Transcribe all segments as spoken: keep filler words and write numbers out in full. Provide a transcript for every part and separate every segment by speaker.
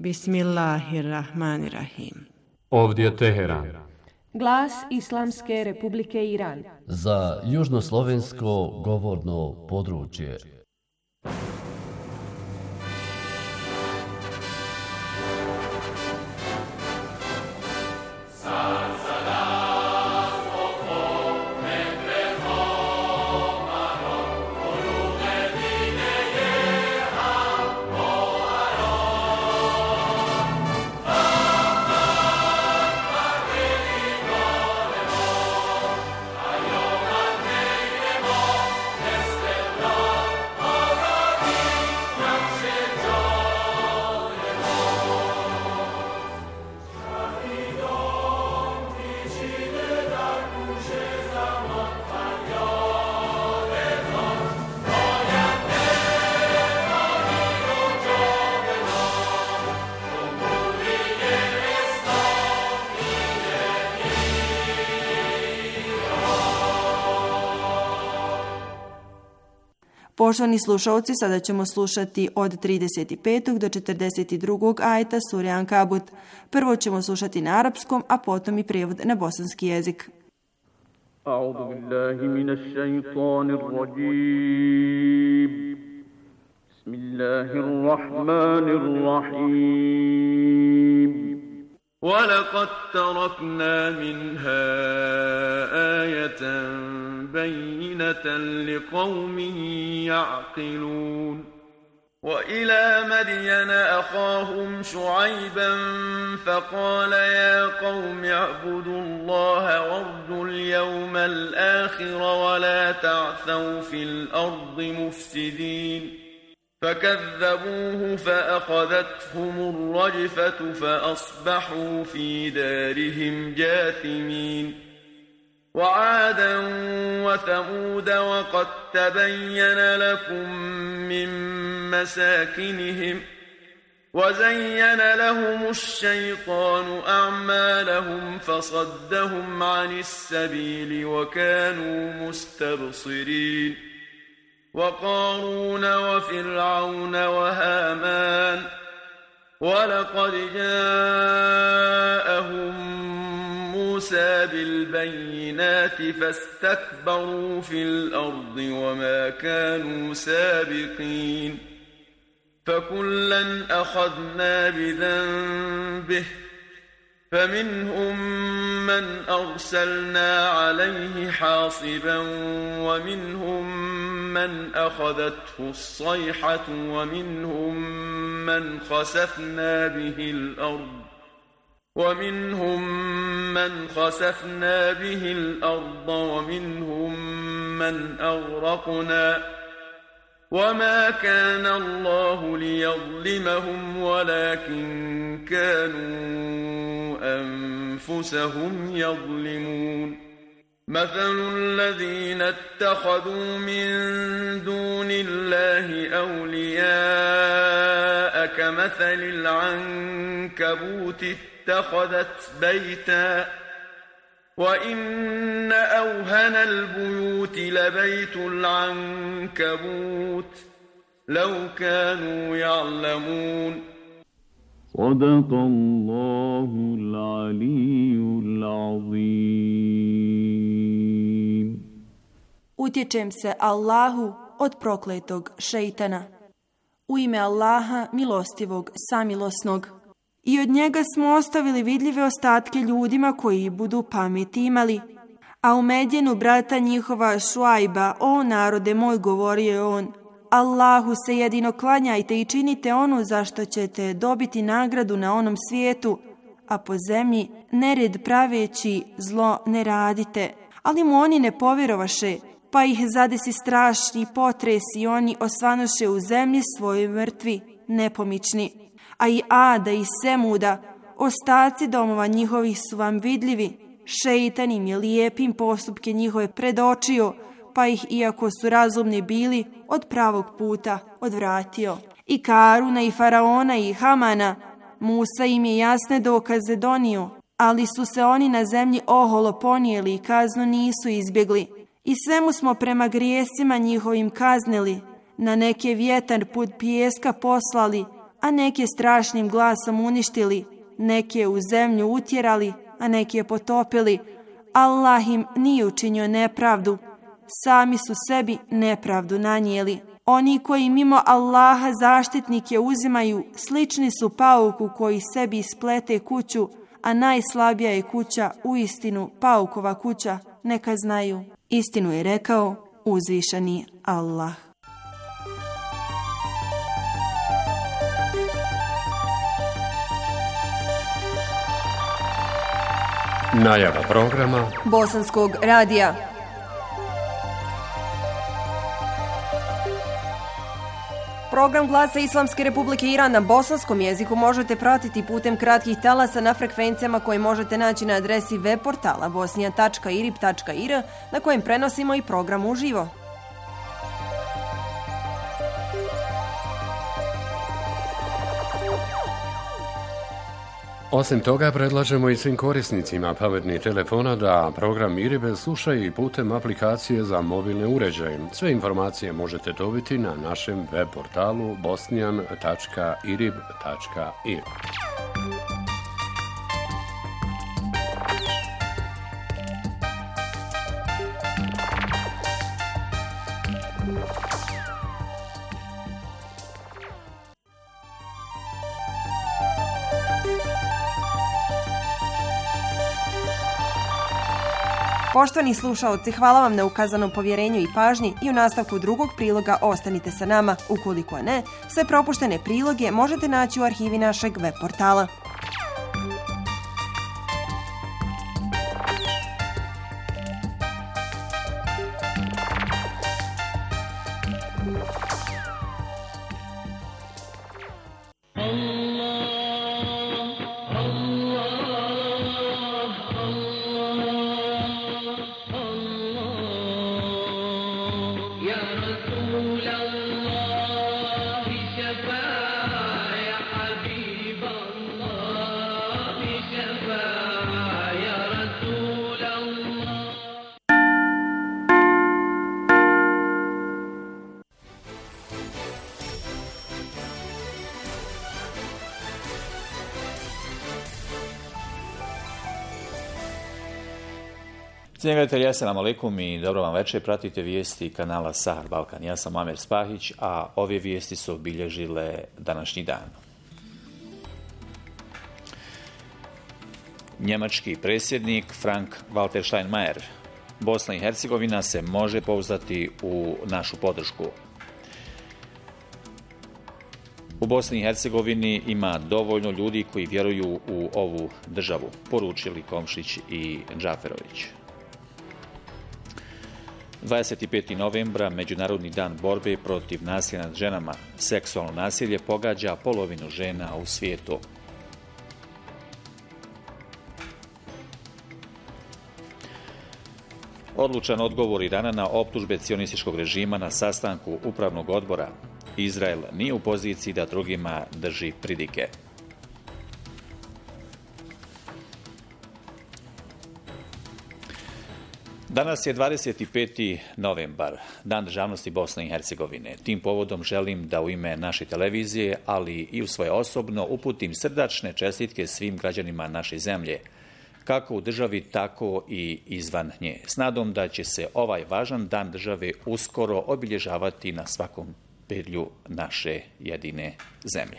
Speaker 1: Bismillahirrahmanirrahim.
Speaker 2: Ovdje je Teheran.
Speaker 3: Glas Islamske Republike Iran.
Speaker 4: Za južnoslovensko govorno područje.
Speaker 1: Poštovani slušalci, sada ćemo slušati od trideset petog do četrdeset drugog ajeta sure Ankabut. Prvo ćemo slušati na arapskom, a potom i prijevod na bosanski jezik.
Speaker 5: A'udhu billahi minash shaitanir rajim. Bismillahirrahmanirrahim. وَلَقَدْ تَرَكْنَا مِنْهَا آيَةً بَيِّنَةً لِقَوْمٍ يَعْقِلُونَ وَإِلَى مَدْيَنَ أَخَاهُمْ شُعَيْبًا فَقَالَ يَا قَوْمِ اعْبُدُوا اللَّهَ وَارْجُوا الْيَوْمَ الْآخِرَ وَلَا تَعْثَوْا فِي الْأَرْضِ مُفْسِدِينَ فكذبوه فأخذتهم الرجفة فأصبحوا في دارهم جاثمين وعادا وثمود وقد تبين لكم من مساكنهم وزين لهم الشيطان أعمالهم فصدهم عن السبيل وكانوا مستبصرين وقارون وفرعون وهامان ولقد جاءهم موسى بالبينات فاستكبروا في الأرض وما كانوا سابقين فكلا أخذنا بذنبه فمنهم من أرسلنا عليه حاصبا ومنهم من أخذته الصيحة ومنهم من خسفنا به الأرض ومنهم من خسفنا به الأرض ومنهم من أغرقنا وما كان الله ليظلمهم ولكن كانوا أنفسهم يظلمون مثل الذين اتخذوا من دون الله أولياء كمثل العنكبوت اتخذت بيتا وإن أوهن البيوت لبيت العنكبوت لو كانوا يعلمون صدق الله العلي العظيم.
Speaker 1: Utječem se Allahu od prokletog šejtana. U ime Allaha, milostivog, samilosnog. I od njega smo ostavili vidljive ostatke ljudima koji budu pameti imali. A u Medjenu brata njihova Šuajba, o narode moj, govorio je on, Allahu se jedino klanjajte i činite ono za što ćete dobiti nagradu na onom svijetu, a po zemlji nered praveći zlo ne radite. Ali mu oni ne povjerovaše, pa ih zadesi strašni potres i oni osvanoše u zemlji svoje mrtvi, nepomični. A i Ada i Semuda, ostaci domova njihovih su vam vidljivi. Šejtan im je lijepim postupke njihove predočio, pa ih, iako su razumni bili, od pravog puta odvratio. I Karuna i Faraona i Hamana, Musa im je jasne dokaze donio, ali su se oni na zemlji oholo ponijeli i kaznu nisu izbjegli. I svemu smo prema grijesima njihovim kaznili, na neke vjetar put pijeska poslali, a neke strašnim glasom uništili, neke u zemlju utjerali, a neke potopili. Allah im nije učinio nepravdu, sami su sebi nepravdu nanijeli. Oni koji mimo Allaha zaštitnike uzimaju, slični su pauku koji sebi isplete kuću, a najslabija je kuća uistinu paukova kuća, neka znaju. Istinu je rekao uzvišeni Allah.
Speaker 2: Najava programa
Speaker 3: Bosanskog radija. Program Glasa Islamske Republike Iran na bosanskom jeziku možete pratiti putem kratkih talasa na frekvencijama koje možete naći na adresi web portala bosnija tačka irib tačka ir na kojem prenosimo i program uživo.
Speaker 2: Osim toga, predlažemo i svim korisnicima pametnih telefona da program Iribe slušaju i putem aplikacije za mobilne uređaje. Sve informacije možete dobiti na našem web portalu bosnijan tačka irib tačka ir.
Speaker 3: Poštovani slušaoci, hvala vam na ukazanom povjerenju i pažnji i u nastavku drugog priloga ostanite sa nama. Ukoliko ne, sve propuštene priloge možete naći u arhivi našeg web portala.
Speaker 6: Cijenjeni gledatelji, assalamu alaikum i dobro vam večer. Pratite vijesti kanala Sahar Balkan. Ja sam Amer Spahić, a ove vijesti su obilježile današnji dan. Njemački predsjednik Frank-Walter Steinmeier. Bosna i Hercegovina se može pouzdati u našu podršku. U Bosni i Hercegovini ima dovoljno ljudi koji vjeruju u ovu državu, poručili Komšić i Džaferović. dvadeset petog novembra, Međunarodni dan borbe protiv nasilja nad ženama. Seksualno nasilje pogađa polovinu žena u svijetu. Odlučan odgovor Irana na optužbe cionističkog režima na sastanku upravnog odbora. Izrael nije u poziciji da drugima drži pridike. Danas je dvadeset peti novembar, Dan državnosti Bosne i Hercegovine. Tim povodom želim da u ime naše televizije, ali i u svoje osobno, uputim srdačne čestitke svim građanima naše zemlje, kako u državi, tako i izvan nje. S nadom da će se ovaj važan dan države uskoro obilježavati na svakom pedlju naše jedine zemlje.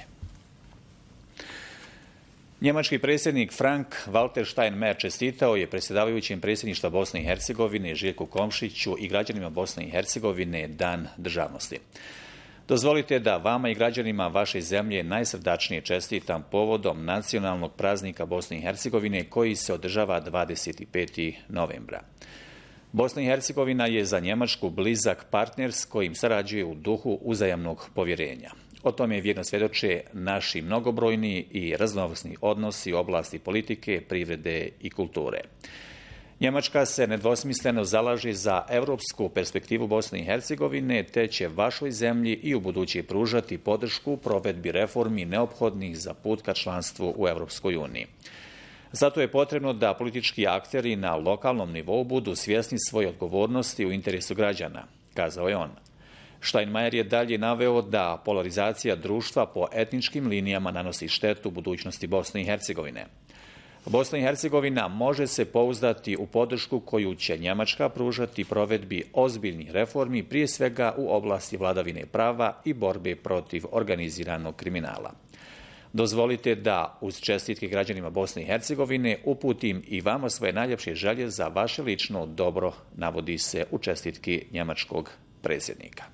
Speaker 6: Njemački predsjednik Frank-Walter Steinmeier čestitao je predsjedavajućem predsjedništva Bosne i Hercegovine Željku Komšiću i građanima Bosne i Hercegovine Dan državnosti. Dozvolite da vama i građanima vaše zemlje najsrdačnije čestitam povodom nacionalnog praznika Bosne i Hercegovine koji se održava dvadeset petog novembra. Bosna i Hercegovina je za Njemačku blizak partner s kojim sarađuje u duhu uzajamnog povjerenja. O tome vjerno svjedoče naši mnogobrojni i raznovrsni odnosi u oblasti politike, privrede i kulture. Njemačka se nedvosmisleno zalaže za europsku perspektivu Bosne i Hercegovine, te će vašoj zemlji i u buduće pružati podršku provedbi reformi neophodnih za put ka članstvu u Europskoj uniji. Zato je potrebno da politički akteri na lokalnom nivou budu svjesni svoje odgovornosti u interesu građana, kazao je on. Steinmeier je dalje naveo da polarizacija društva po etničkim linijama nanosi štetu budućnosti Bosne i Hercegovine. Bosna i Hercegovina može se pouzdati u podršku koju će Njemačka pružati provedbi ozbiljnih reformi, prije svega u oblasti vladavine prava i borbe protiv organiziranog kriminala. Dozvolite da uz čestitke građanima Bosne i Hercegovine uputim i vama svoje najljepše želje za vaše lično dobro, navodi se u čestitki njemačkog predsjednika.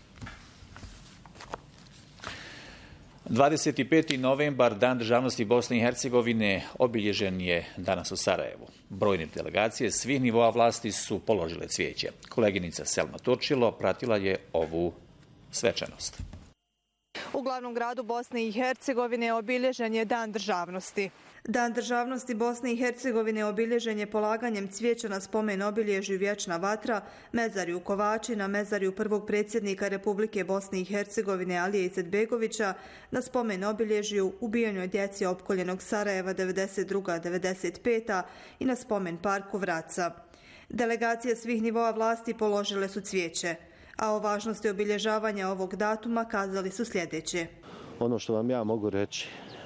Speaker 6: dvadeset peti novembar, Dan državnosti Bosne i Hercegovine, obilježen je danas u Sarajevu. Brojne delegacije svih nivoa vlasti su položile cvijeće. Koleginica Selma Turčilo pratila je ovu svečanost.
Speaker 7: U glavnom gradu Bosne i Hercegovine obilježen je Dan državnosti. Dan državnosti Bosne i Hercegovine obilježen je polaganjem cvijeća na spomen obilježju Vječna vatra, mezarju Kovačina, mezarju prvog predsjednika Republike Bosne i Hercegovine Alije Izetbegovića, na spomen obilježju ubijenoj djeci opkoljenog Sarajeva devedeset druga devedeset peta i na spomen parku Vraca. Delegacije svih nivoa vlasti položile su cvijeće, a o važnosti obilježavanja ovog datuma kazali su sljedeće.
Speaker 8: Ono što vam ja mogu reći,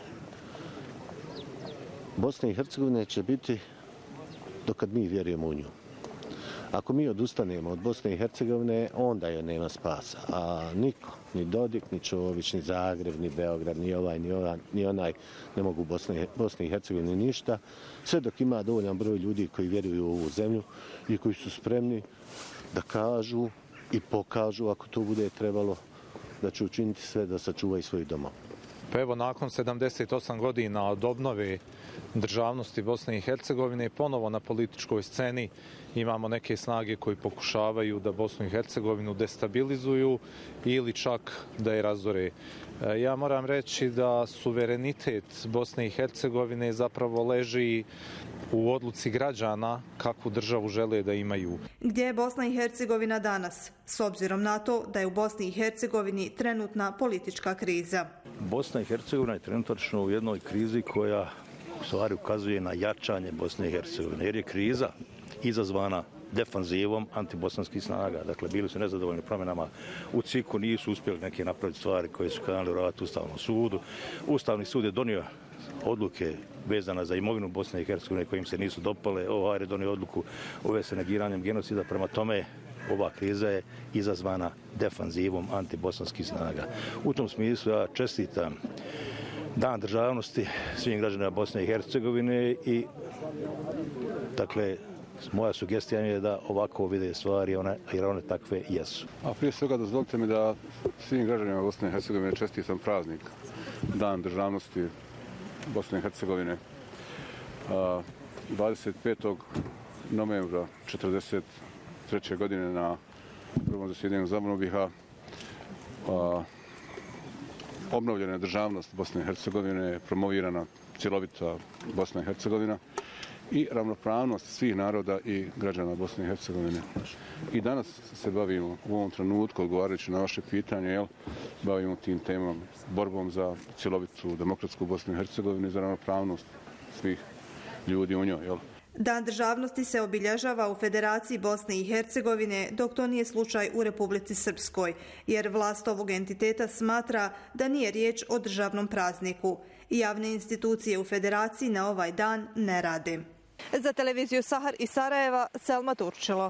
Speaker 8: Bosna i Hercegovina će biti dokad mi vjerujemo u nju. Ako mi odustanemo od Bosne i Hercegovine, onda joj nema spasa. A niko, ni Dodik, ni Čović, ni Zagreb, ni Beograd, ni ovaj, ni, ovaj, ni onaj ne mogu Bosne, Bosne i Hercegovine ništa. Sve dok ima dovoljan broj ljudi koji vjeruju u ovu zemlju i koji su spremni da kažu i pokažu, ako to bude trebalo, da će učiniti sve da sačuvaju svoj doma.
Speaker 9: Pa evo, nakon sedamdeset osam godina od obnove državnosti Bosne i Hercegovine, ponovo na političkoj sceni imamo neke snage koji pokušavaju da Bosnu i Hercegovinu destabilizuju ili čak da je razore. Ja moram reći da suverenitet Bosne i Hercegovine zapravo leži u odluci građana kakvu državu žele da imaju.
Speaker 7: Gdje je Bosna i Hercegovina danas, s obzirom na to da je u Bosni i Hercegovini trenutna politička kriza?
Speaker 10: Bosna i Hercegovina je trenutačno u jednoj krizi koja u stvari ukazuje na jačanje Bosne i Hercegovine, jer je kriza izazvana defanzivom antibosanskih snaga. Dakle, bili su nezadovoljni promjenama u C I K-u, nisu uspjeli neke napraviti stvari koje su kanali u ratu Ustavnom sudu. Ustavni sud je donio odluke vezana za imovinu Bosne i Hercegovine koje im se nisu dopale. Ovaj je donio odluku u vezi sa negiranjem genocida. Prema tome, ova kriza je izazvana defanzivom antibosanskih snaga. U tom smislu ja čestitam Dan državnosti svim građanima Bosne i Hercegovine i dakle, moja sugestija je da ovako vide stvari, one, jer one takve jesu.
Speaker 11: A prije svega dozvolite mi da svim građanima Bosne i Hercegovine čestitam praznik, Dan državnosti Bosne i Hercegovine. dvadeset petog novembra četrdeset treće godine na prvom zasjedanju Zamonobiha obnovljena je državnost Bosne i Hercegovine, promovirana cjelovita Bosna i Hercegovina i ravnopravnost svih naroda i građana Bosne i Hercegovine. I danas se bavimo u ovom trenutku, odgovarajući na vaše pitanje, jel, bavimo tim temom, borbom za cjelovitu demokratsku Bosnu i Hercegovinu i za ravnopravnost svih ljudi u njoj. Jel.
Speaker 7: Dan državnosti se obilježava u Federaciji Bosne i Hercegovine, dok to nije slučaj u Republici Srpskoj, jer vlast ovog entiteta smatra da nije riječ o državnom prazniku. Javne institucije u Federaciji na ovaj dan ne rade. Za televiziju Sahar iz Sarajeva, Selma Turčilo.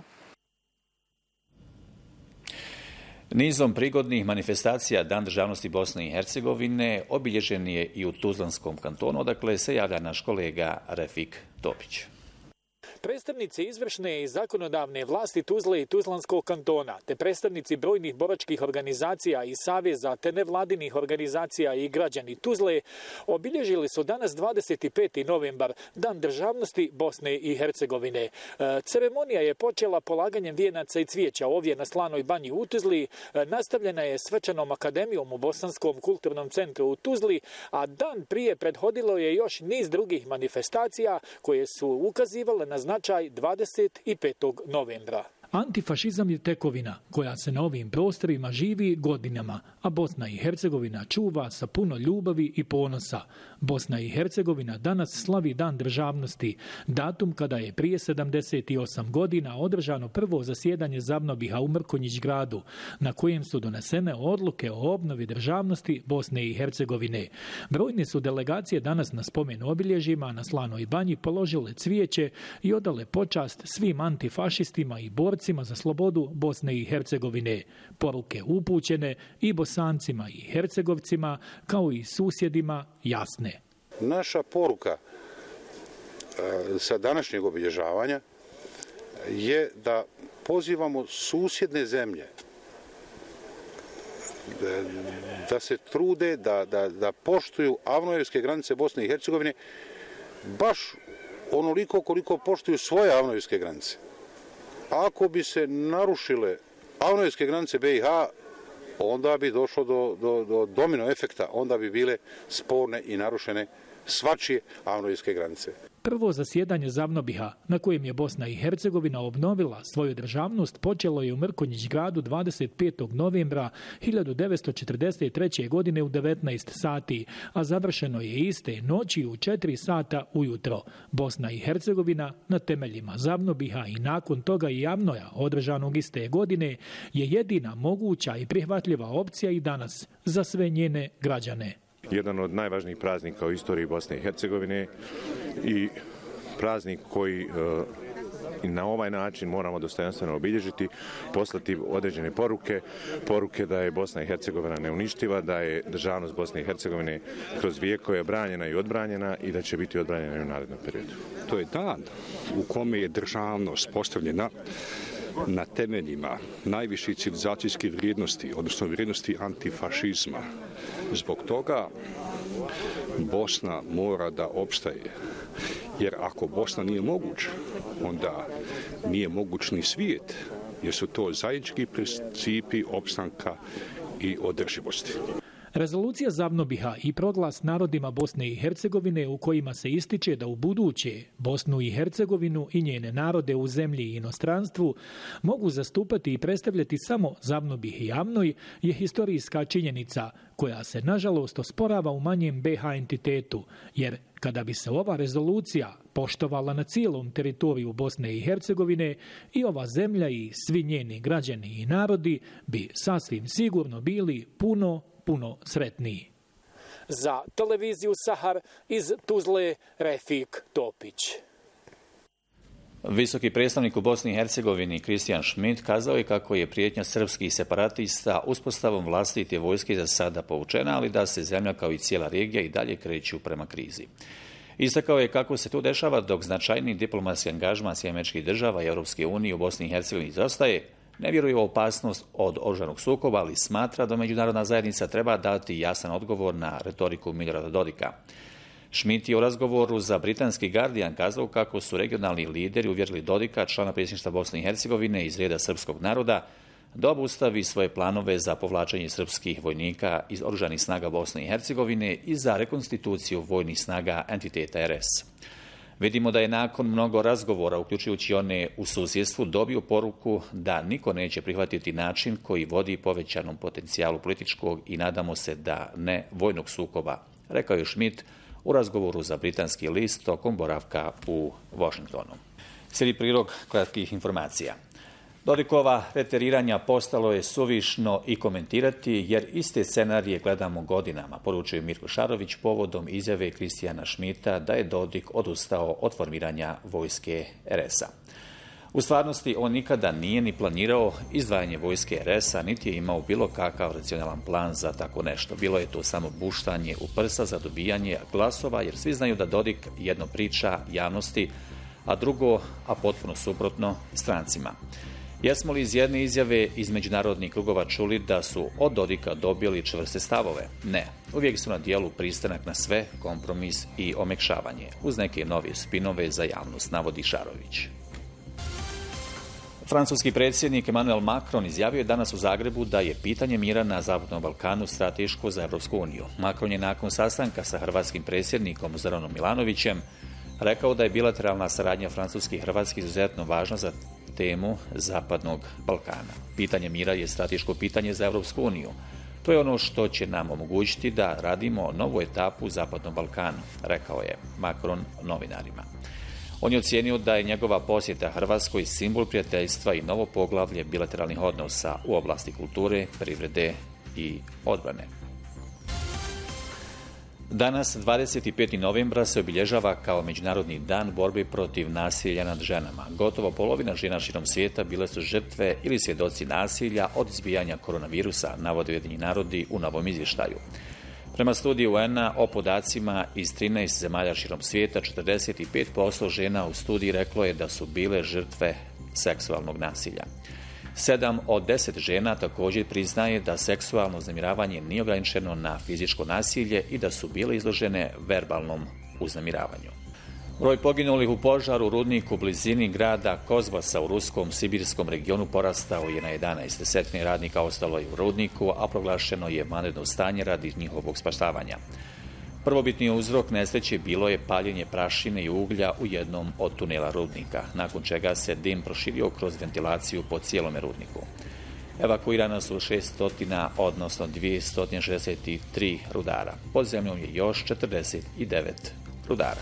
Speaker 6: Nizom prigodnih manifestacija Dan državnosti Bosne i Hercegovine obilježen je i u Tuzlanskom kantonu, odakle se javlja naš kolega Refik Topić.
Speaker 12: Predstavnici izvršne i zakonodavne vlasti Tuzle i Tuzlanskog kantona, te predstavnici brojnih boračkih organizacija i saveza, te nevladinih organizacija i građani Tuzle obilježili su danas dvadeset peti novembar, Dan državnosti Bosne i Hercegovine. Ceremonija je počela polaganjem vijenaca i cvijeća ovdje na Slanoj banji u Tuzli, nastavljena je svečanom akademijom u Bosanskom kulturnom centru u Tuzli, a dan prije prethodilo je još niz drugih manifestacija koje su ukazivale na značaj dvadeset petog novembra. Antifašizam je tekovina koja se na ovim prostorima živi godinama, a Bosna i Hercegovina čuva sa puno ljubavi i ponosa. Bosna i Hercegovina danas slavi Dan državnosti, datum kada je prije sedamdeset osam godina održano prvo zasjedanje Zavnobiha u Mrkonjić gradu, na kojem su donesene odluke o obnovi državnosti Bosne i Hercegovine. Brojne su delegacije danas na spomen obilježjima na Slanoj banji položile cvijeće i odale počast svim antifašistima i borcima za slobodu Bosne i Hercegovine. Poruke upućene i Bosancima i Hercegovcima, kao i susjedima, jasne.
Speaker 13: Naša poruka sa današnjeg obilježavanja je da pozivamo susjedne zemlje da se trude, da, da, da poštuju avnojevske granice Bosne i Hercegovine baš onoliko koliko poštuju svoje avnojevske granice. Ako bi se narušile avnojevske granice be i ha, onda bi došlo do, do, do domino efekta, onda bi bile sporne i narušene svačije avnojevske granice.
Speaker 12: Prvo zasjedanje Zavnobiha, na kojem je Bosna i Hercegovina obnovila svoju državnost, počelo je u Mrkonjić gradu dvadeset petog novembra hiljadu devetsto četrdeset treće. godine u devetnaest sati, a završeno je iste noći u četiri sata ujutro. Bosna i Hercegovina na temeljima Zavnobiha i nakon toga i Avnoja, održanog iste godine, je jedina moguća i prihvatljiva opcija i danas za sve njene građane.
Speaker 14: Jedan od najvažnijih praznika u istoriji Bosne i Hercegovine i praznik koji i na ovaj način moramo dostojanstveno obilježiti, poslati određene poruke, poruke da je Bosna i Hercegovina neuništiva, da je državnost Bosne i Hercegovine kroz vijekove branjena i odbranjena i da će biti odbranjena i u narednom periodu.
Speaker 15: To je dan u kome je državnost postavljena na temeljima najviših civilizacijskih vrijednosti, odnosno vrijednosti antifašizma. Zbog toga Bosna mora da opstaje. Jer ako Bosna nije moguća, onda nije moguć ni svijet, jer su to zajednički principi opstanka i održivosti.
Speaker 12: Rezolucija Zavnobiha i proglas narodima Bosne i Hercegovine u kojima se ističe da u buduće Bosnu i Hercegovinu i njene narode u zemlji i inostranstvu mogu zastupati i predstavljati samo Zavnobih i Avnoj je historijska činjenica koja se nažalost osporava u manjem be ha entitetu, jer kada bi se ova rezolucija poštovala na cijelom teritoriju Bosne i Hercegovine, i ova zemlja i svi njeni građani i narodi bi sasvim sigurno bili puno puno sretniji. Za televiziju Sahar iz Tuzle, Refik Topić.
Speaker 6: Visoki predstavnik u Bosni i Hercegovini Kristijan Schmidt kazao je kako je prijetnja srpskih separatista uspostavom vlastite vojske za sada povučena, ali da se zemlja kao i cijela regija i dalje kreću prema krizi. Istakao je kako se to dešava dok značajni diplomatski angažman Sjedinjenih Američkih Država i Europske unije u Bosni i Hercegovini izostaje. Ne vjeruje u opasnost od oružanog sukoba, ali smatra da međunarodna zajednica treba dati jasan odgovor na retoriku Milorada Dodika. Schmidt je u razgovoru za britanski Guardian kazao kako su regionalni lideri uvjerili Dodika, člana predsjedništva Bosne i Hercegovine iz reda srpskog naroda, da obustavi svoje planove za povlačenje srpskih vojnika iz oružanih snaga Bosne i Hercegovine i za rekonstituciju vojnih snaga entiteta er es. Vidimo da je nakon mnogo razgovora, uključujući one u susjedstvu, dobio poruku da niko neće prihvatiti način koji vodi povećanom potencijalu političkog i nadamo se da ne vojnog sukoba, rekao je Schmidt u razgovoru za britanski list tokom boravka u Washingtonu. Slijedi prilog kratkih informacija. Dodikova reteriranja postalo je suvišno i komentirati, jer iste scenarije gledamo godinama, poručuje Mirko Šarović povodom izjave Kristijana Schmidta da je Dodik odustao od formiranja vojske er es-a. U stvarnosti on nikada nije ni planirao izdvajanje vojske er es-a, niti je imao bilo kakav racionalan plan za tako nešto. Bilo je to samo buštanje u prsa za dobijanje glasova, jer svi znaju da Dodik jedno priča javnosti, a drugo, a potpuno suprotno, strancima. Jesmo li iz jedne izjave iz međunarodnih krugova čuli da su od Dodika dobili čvrste stavove? Ne. Uvijek su na dijelu pristanak na sve, kompromis i omekšavanje, uz neke nove spinove za javnost, navodi Šarović. Francuski predsjednik Emmanuel Macron izjavio je danas u Zagrebu da je pitanje mira na Zapadnom Balkanu strateško za Europsku uniju. Macron je nakon sastanka sa hrvatskim predsjednikom Zoranom Milanovićem rekao da je bilateralna saradnja Francuske i Hrvatske izuzetno važna za temu Zapadnog Balkana. Pitanje mira je strateško pitanje za Europsku uniju. To je ono što će nam omogućiti da radimo novu etapu u Zapadnom Balkanu, rekao je Macron novinarima. On je ocijenio da je njegova posjeta Hrvatskoj simbol prijateljstva i novo poglavlje bilateralnih odnosa u oblasti kulture, privrede i odbrane. Danas, dvadeset peti novembra, se obilježava kao Međunarodni dan borbe protiv nasilja nad ženama. Gotovo polovina žena širom svijeta bile su žrtve ili svjedoci nasilja od izbijanja koronavirusa, navode Ujedinjeni narodi u novom izvještaju. Prema studiju U N-a o podacima iz trinaest zemalja širom svijeta, četrdeset pet posto žena u studiji reklo je da su bile žrtve seksualnog nasilja. Sedam od deset žena također priznaje da seksualno uznemiravanje nije ograničeno na fizičko nasilje i da su bile izložene verbalnom uznemiravanju. Broj poginulih u požaru u rudniku u blizini grada Kozbasa u ruskom sibirskom regionu porastao je na jedanaest. Desetine radnika ostalo je u rudniku, a proglašeno je vanredno stanje radi njihovog spašavanja. Prvobitni uzrok nesreće bilo je paljenje prašine i uglja u jednom od tunela rudnika, nakon čega se dim proširio kroz ventilaciju po cijelome rudniku. Evakuirana su šesto, odnosno dvjesto šezdeset tri rudara. Pod zemljom je još četrdeset devet rudara.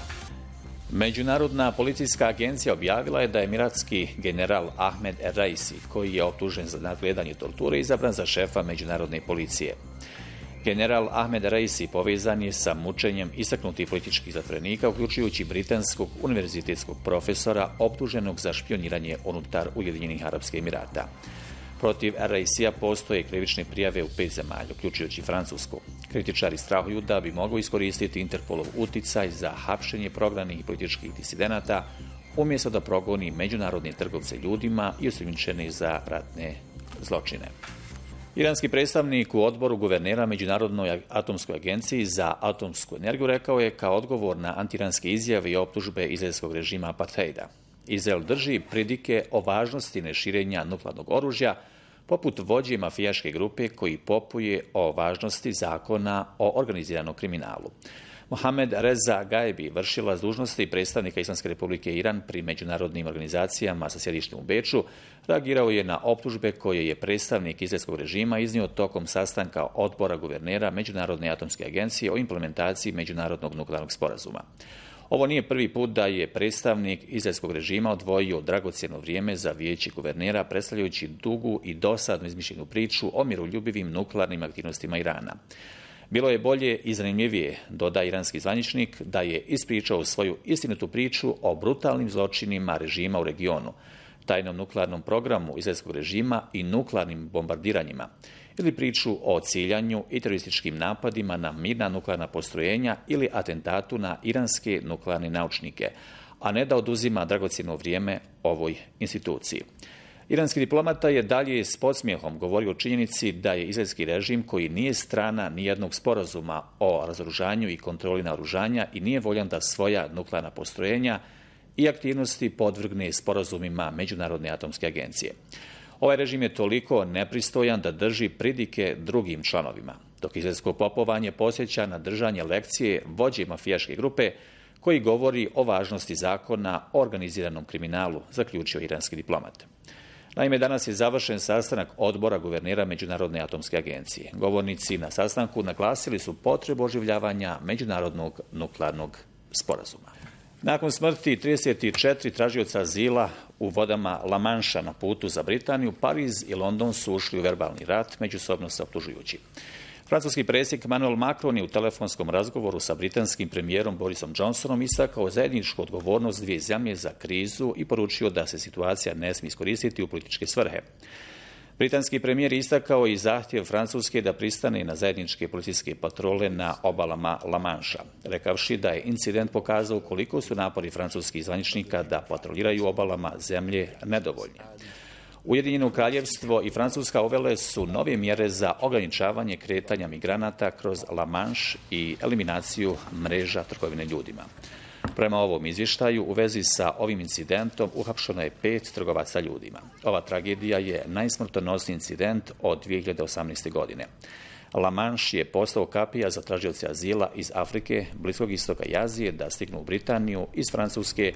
Speaker 6: Međunarodna policijska agencija objavila je da je emiratski general Ahmed El-Raisi, koji je optužen za nadgledanje torture, izabran za šefa međunarodne policije. General Ahmed Raisi povezan je sa mučenjem istaknutih političkih zatvorenika, uključujući britanskog univerzitetskog profesora optuženog za špioniranje unutar Ujedinjenih Arapskih Emirata. Protiv Raisija postoje krivične prijave u pet zemalja, uključujući Francusku. Kritičari strahuju da bi mogao iskoristiti Interpolov uticaj za hapšenje prognanih i političkih disidenata, umjesto da progoni međunarodne trgovce ljudima i osumnjičene za ratne zločine. Iranski predstavnik u odboru guvernera Međunarodnoj atomskoj agenciji za atomsku energiju rekao je kao odgovor na antiranske izjave i optužbe izraelskog režima apartheida. Izrael drži pridike o važnosti neširenja nuklearnog oružja, poput vođe mafijaške grupe koji popuje o važnosti zakona o organiziranom kriminalu. Mohamed Reza Gaebi, vršilac dužnosti predstavnika Islamske republike Iran pri međunarodnim organizacijama sa sjedištem u Beču, reagirao je na optužbe koje je predstavnik izraelskog režima iznio tokom sastanka odbora guvernera Međunarodne atomske agencije o implementaciji međunarodnog nuklearnog sporazuma. Ovo nije prvi put da je predstavnik izraelskog režima odvojio dragocjeno vrijeme za vijeće guvernera, predstavljajući dugu i dosadnu izmišljenu priču o miroljubivim nuklearnim aktivnostima Irana. Bilo je bolje i zanimljivije, doda iranski zvaničnik, da je ispričao svoju istinitu priču o brutalnim zločinima režima u regionu, tajnom nuklearnom programu izraelskog režima i nuklearnim bombardiranjima, ili priču o ciljanju i terorističkim napadima na mirna nuklearna postrojenja ili atentatu na iranske nuklearne naučnike, a ne da oduzima dragocjeno vrijeme ovoj instituciji. Iranski diplomata je dalje s podsmijehom govorio o činjenici da je izraelski režim, koji nije strana nijednog sporazuma o razoružanju i kontroli naoružanja i nije voljan da svoja nuklearna postrojenja i aktivnosti podvrgne sporazumima Međunarodne atomske agencije. Ovaj režim je toliko nepristojan da drži pridike drugim članovima, dok izraelsko popovanje podsjeća na držanje lekcije vođe mafijaške grupe koji govori o važnosti zakona o organiziranom kriminalu, zaključio iranski diplomat. Naime, danas je završen sastanak odbora guvernera Međunarodne atomske agencije. Govornici na sastanku naglasili su potrebu oživljavanja međunarodnog nuklearnog sporazuma. Nakon smrti trideset četiri tražioca azila u vodama La Manša na putu za Britaniju, Pariz i London su ušli u verbalni rat, međusobno se optužujući. Francuski predsjednik Emmanuel Macron je u telefonskom razgovoru sa britanskim premijerom Borisom Johnsonom istakao zajedničku odgovornost dvije zemlje za krizu i poručio da se situacija ne smije iskoristiti u političke svrhe. Britanski premijer istakao i zahtjev Francuske da pristane na zajedničke policijske patrole na obalama La Manša, rekavši da je incident pokazao koliko su napori francuskih zvaničnika da patroliraju obalama zemlje nedovoljni. Ujedinjeno kraljevstvo i Francuska uvele su nove mjere za ograničavanje kretanja migranata kroz La Manche i eliminaciju mreža trgovine ljudima. Prema ovom izvještaju, u vezi sa ovim incidentom uhapšeno je pet trgovaca ljudima. Ova tragedija je najsmrtonosniji incident od dvije hiljade osamnaeste. godine. La Manche je postao kapija za tražioce azila iz Afrike, Bliskog istoka i Azije da stignu u Britaniju iz Francuske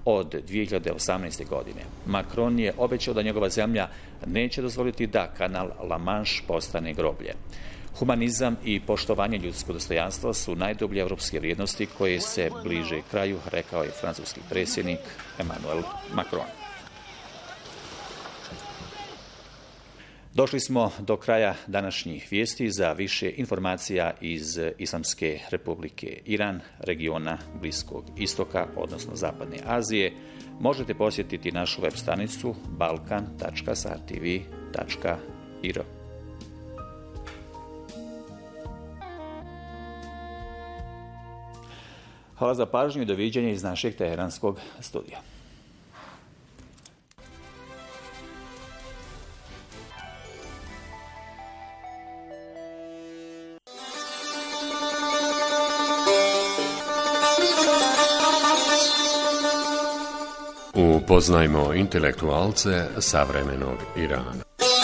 Speaker 6: od dvije hiljade osamnaeste. godine. Macron je obećao da njegova zemlja neće dozvoliti da kanal La Manche postane groblje. Humanizam i poštovanje ljudskog dostojanstva su najdublje evropske vrijednosti koje se bliže kraju, rekao je francuski predsjednik Emmanuel Macron. Došli smo do kraja današnjih vijesti. Za više informacija iz Islamske republike Iran, regiona Bliskog istoka, odnosno Zapadne Azije, možete posjetiti našu web stranicu balkan tačka sartv tačka ir. Hvala za pažnju i doviđenja iz našeg teheranskog studija.
Speaker 2: Upoznajmo intelektualce savremenog Irana.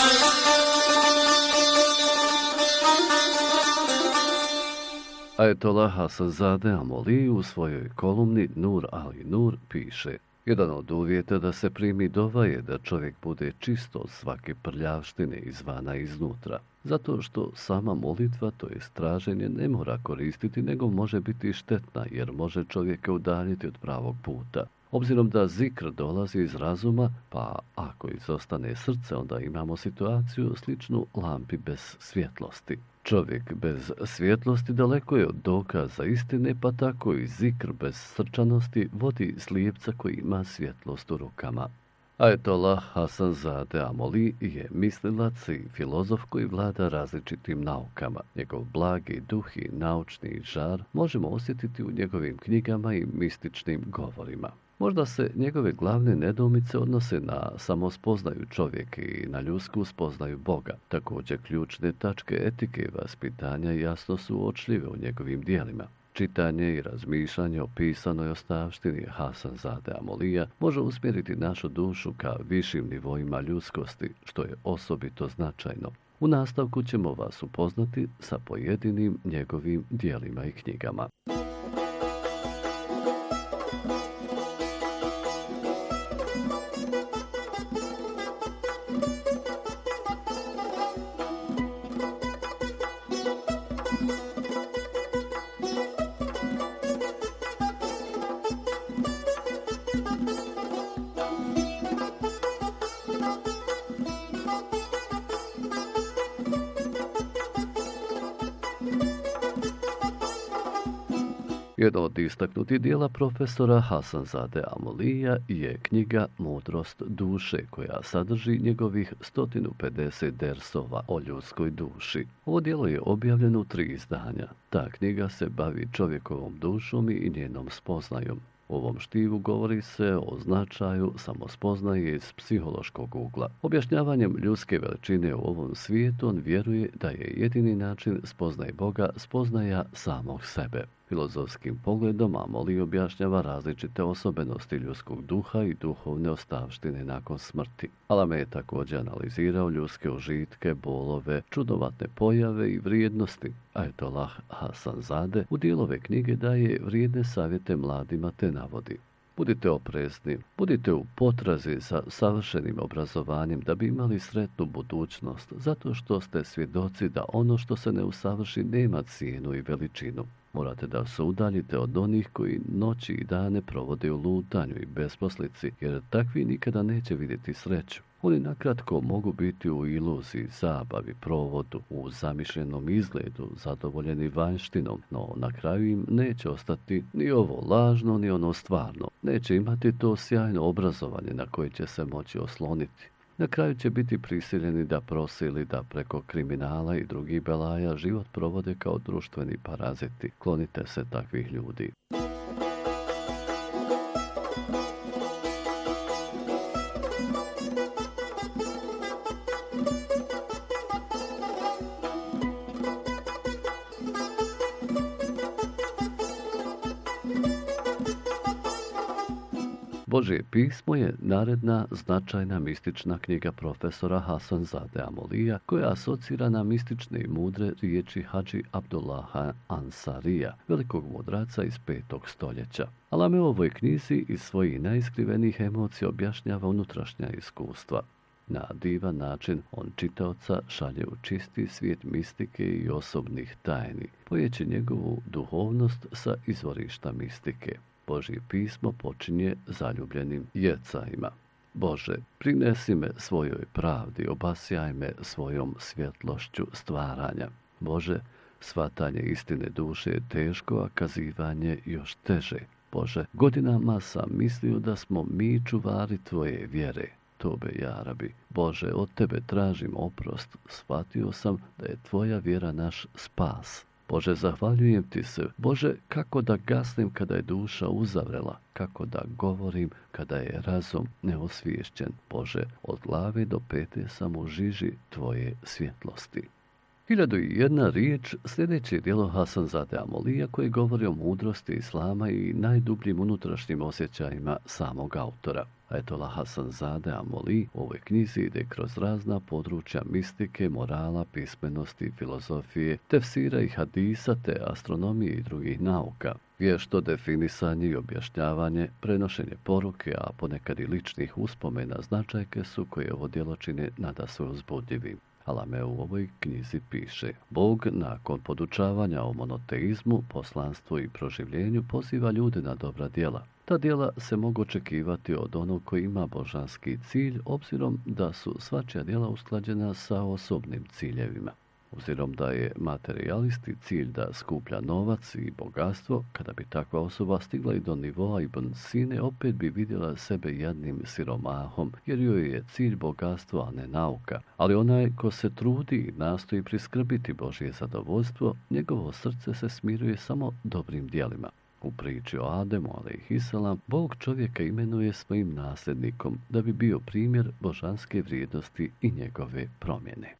Speaker 4: Ajetolah Hasanzade Amoli u svojoj kolumni Nur Ali Nur piše: jedan od uvjeta da se primi dova je da čovjek bude čisto od svake prljavštine izvana i iznutra. Zato što sama molitva, to je traženje, ne mora koristiti, nego može biti štetna, jer može čovjeka udaljiti od pravog puta. Obzirom da zikr dolazi iz razuma, pa ako izostane srce, onda imamo situaciju sličnu lampi bez svjetlosti. Čovjek bez svjetlosti daleko je od dokaza istine, pa tako i zikr bez srčanosti vodi slijepca koji ima svjetlost u rukama. Ajetolah Hasanzade Amoli je mislilac i filozof koji vlada različitim naukama. Njegov blagi duh i naučni žar možemo osjetiti u njegovim knjigama i mističnim govorima. Možda se njegove glavne nedoumice odnose na samospoznaju čovjeka i na ljudsku spoznaju Boga. Također ključne tačke etike i vaspitanja jasno su uočljive u njegovim dijelima. Čitanje i razmišljanje o pisanoj ostavštini Hasanzade Amolija može usmjeriti našu dušu ka višim nivoima ljudskosti, što je osobito značajno. U nastavku ćemo vas upoznati sa pojedinim njegovim dijelima i knjigama. Jedno od istaknutih dijela profesora Hasanzade Amolija je knjiga Mudrost duše, koja sadrži njegovih sto pedeset dersova o ljudskoj duši. Ovo dijelo je objavljeno u tri izdanja. Ta knjiga se bavi čovjekovom dušom i njenom spoznajom. U ovom štivu govori se o značaju samospoznaje iz psihološkog ugla. Objašnjavanjem ljudske veličine u ovom svijetu on vjeruje da je jedini način spoznaje Boga spoznaja samog sebe. Filozofskim pogledom Amoli objašnjava različite osobenosti ljudskog duha i duhovne ostavštine nakon smrti. Alame je također analizirao ljudske užitke, bolove, čudovatne pojave i vrijednosti. Ajetolah Hasanzade u dijelove knjige daje vrijedne savjete mladima te navodi: budite oprezni, budite u potrazi za savršenim obrazovanjem da bi imali sretnu budućnost, zato što ste svjedoci da ono što se ne usavrši nema cijenu i veličinu. Morate da se udaljite od onih koji noći i dane provode u lutanju i besposlici, jer takvi nikada neće vidjeti sreću. Oni nakratko mogu biti u iluziji, zabavi, provodu, u zamišljenom izgledu, zadovoljeni vanjštinom, no na kraju im neće ostati ni ovo lažno, ni ono stvarno. Neće imati to sjajno obrazovanje na koje će se moći osloniti. Na kraju će biti prisiljeni da prose ili da preko kriminala i drugih belaja život provode kao društveni paraziti. Klonite se takvih ljudi. Božje pismo je naredna značajna mistična knjiga profesora Hasanzade Amolija, koja asocira na mistične i mudre riječi Hadži Abdullaha Ansarija, velikog mudraca iz petog stoljeća. Alame u ovoj knjizi iz svojih najiskrivenijih emocija objašnjava unutrašnja iskustva. Na divan način on čitaoca šalje u čisti svijet mistike i osobnih tajni, pojeći njegovu duhovnost sa izvorišta mistike. Božje pismo počinje zaljubljenim jecajima. Bože, prinesi me svojoj pravdi, obasjaj me svojom svjetlošću stvaranja. Bože, shvatanje istine duše je teško, a kazivanje još teže. Bože, godinama sam mislio da smo mi čuvari tvoje vjere. Tobe, ja rabi. Bože, od tebe tražim oprost. Shvatio sam da je tvoja vjera naš spas. Bože, zahvaljujem ti se. Bože, kako da gasnem kada je duša uzavrela, kako da govorim kada je razum neosviješćen. Bože, od glave do pete sam u žiži tvoje svjetlosti. Hiljadu i jedna riječ, sljedeće dijelo Hasanzade Amolija, koji govori o mudrosti islama i najdubljim unutrašnjim osjećajima samog autora. Ajetolah Hasanzade Amoli u ovoj knjizi ide kroz razna područja mistike, morala, pismenosti, filozofije, tefsira i hadisa, te astronomije i drugih nauka. Vješto definisanje i objašnjavanje, prenošenje poruke, a ponekad i ličnih uspomena značajke su koje ovo djelo čine nadasve uzbudljivim. Alame u ovoj knjizi piše: Bog nakon podučavanja o monoteizmu, poslanstvu i proživljenju poziva ljude na dobra djela. Ta djela se mogu očekivati od onog koji ima božanski cilj, obzirom da su svačija djela usklađena sa osobnim ciljevima. Obzirom da je materialisti cilj da skuplja novac i bogatstvo, kada bi takva osoba stigla i do nivoa Ibn Sine, opet bi vidjela sebe jednim siromahom, jer joj je cilj bogatstvo, a ne nauka. Ali onaj ko se trudi i nastoji priskrbiti Božje zadovoljstvo, njegovo srce se smiruje samo dobrim djelima. U priči o Ademu, alejhiselam, Bog čovjeka imenuje svojim nasljednikom, da bi bio primjer božanske vrijednosti i njegove promjene.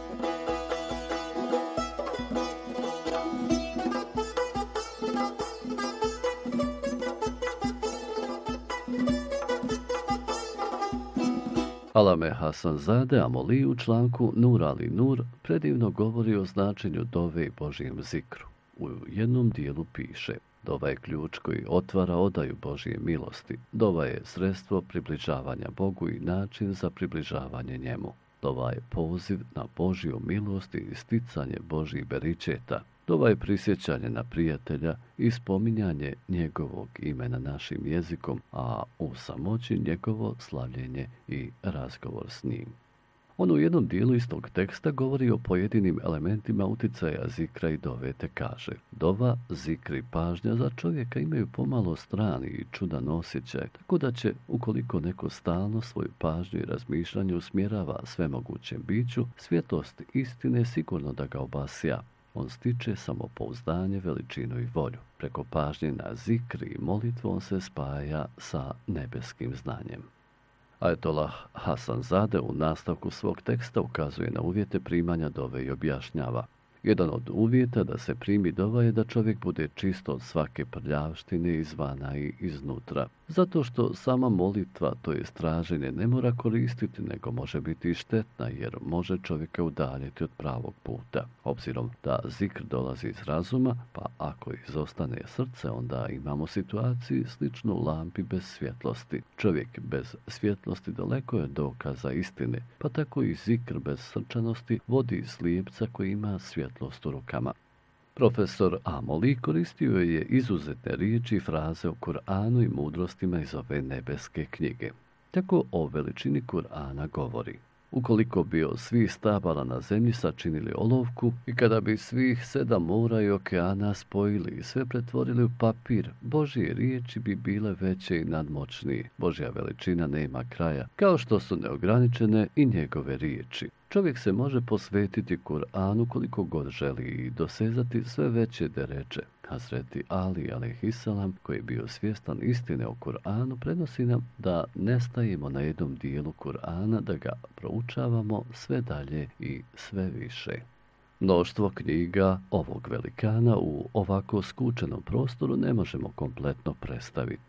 Speaker 4: Alame Hasanzade Amoli u članku Nur ali Nur predivno govori o značenju dove i Božijem zikru. U jednom dijelu piše: Dova je ključ koji otvara odaju Božje milosti. Dova je sredstvo približavanja Bogu i način za približavanje njemu. Dova je poziv na Božju milost i sticanje Božjih beričeta. Dova je prisjećanje na prijatelja i spominjanje njegovog imena našim jezikom, a u samoći njegovo slavljenje i razgovor s njim. On u jednom dijelu istog teksta govori o pojedinim elementima uticaja zikra i dove, te kaže: Dova, zikr i pažnja za čovjeka imaju pomalo strani i čudan osjećaj, tako da će, ukoliko neko stalno svoju pažnju i razmišljanje usmjerava svemogućem biću, svjetlost istine sigurno da ga obasja. On stiče samopouzdanje, veličinu i volju. Preko pažnje na zikr i molitvu on se spaja sa nebeskim znanjem. Ajetolah Hasanzade u nastavku svog teksta ukazuje na uvjete primanja dove i objašnjava: Jedan od uvjeta da se primi dova je da čovjek bude čisto od svake prljavštine izvana i iznutra. Zato što sama molitva, to je traženje, ne mora koristiti, nego može biti štetna, jer može čovjeka udaljiti od pravog puta. Obzirom da zikr dolazi iz razuma, pa ako izostane srce, onda imamo situaciju sličnu lampi bez svjetlosti. Čovjek bez svjetlosti daleko je dokaza istine, pa tako i zikr bez srčanosti vodi slijepca koji ima svjetlost u rukama. Profesor Amoli koristio je izuzetne riječi i fraze o Kur'anu i mudrostima iz ove nebeske knjige. Tako o veličini Kur'ana govori: Ukoliko bi od svih stabala na zemlji sačinili olovku i kada bi svih sedam mora i okeana spojili i sve pretvorili u papir, Božje riječi bi bile veće i nadmoćnije. Božja veličina nema kraja, kao što su neograničene i njegove riječi. Čovjek se može posvetiti Kur'anu koliko god želi i dosezati sve veće dereče. Hazreti Ali alejhiselam, koji je bio svjestan istine o Kur'anu, prenosi nam da ne stajemo na jednom dijelu Kur'ana, da ga proučavamo sve dalje i sve više. Mnoštvo knjiga ovog velikana u ovako skučenom prostoru ne možemo kompletno predstaviti.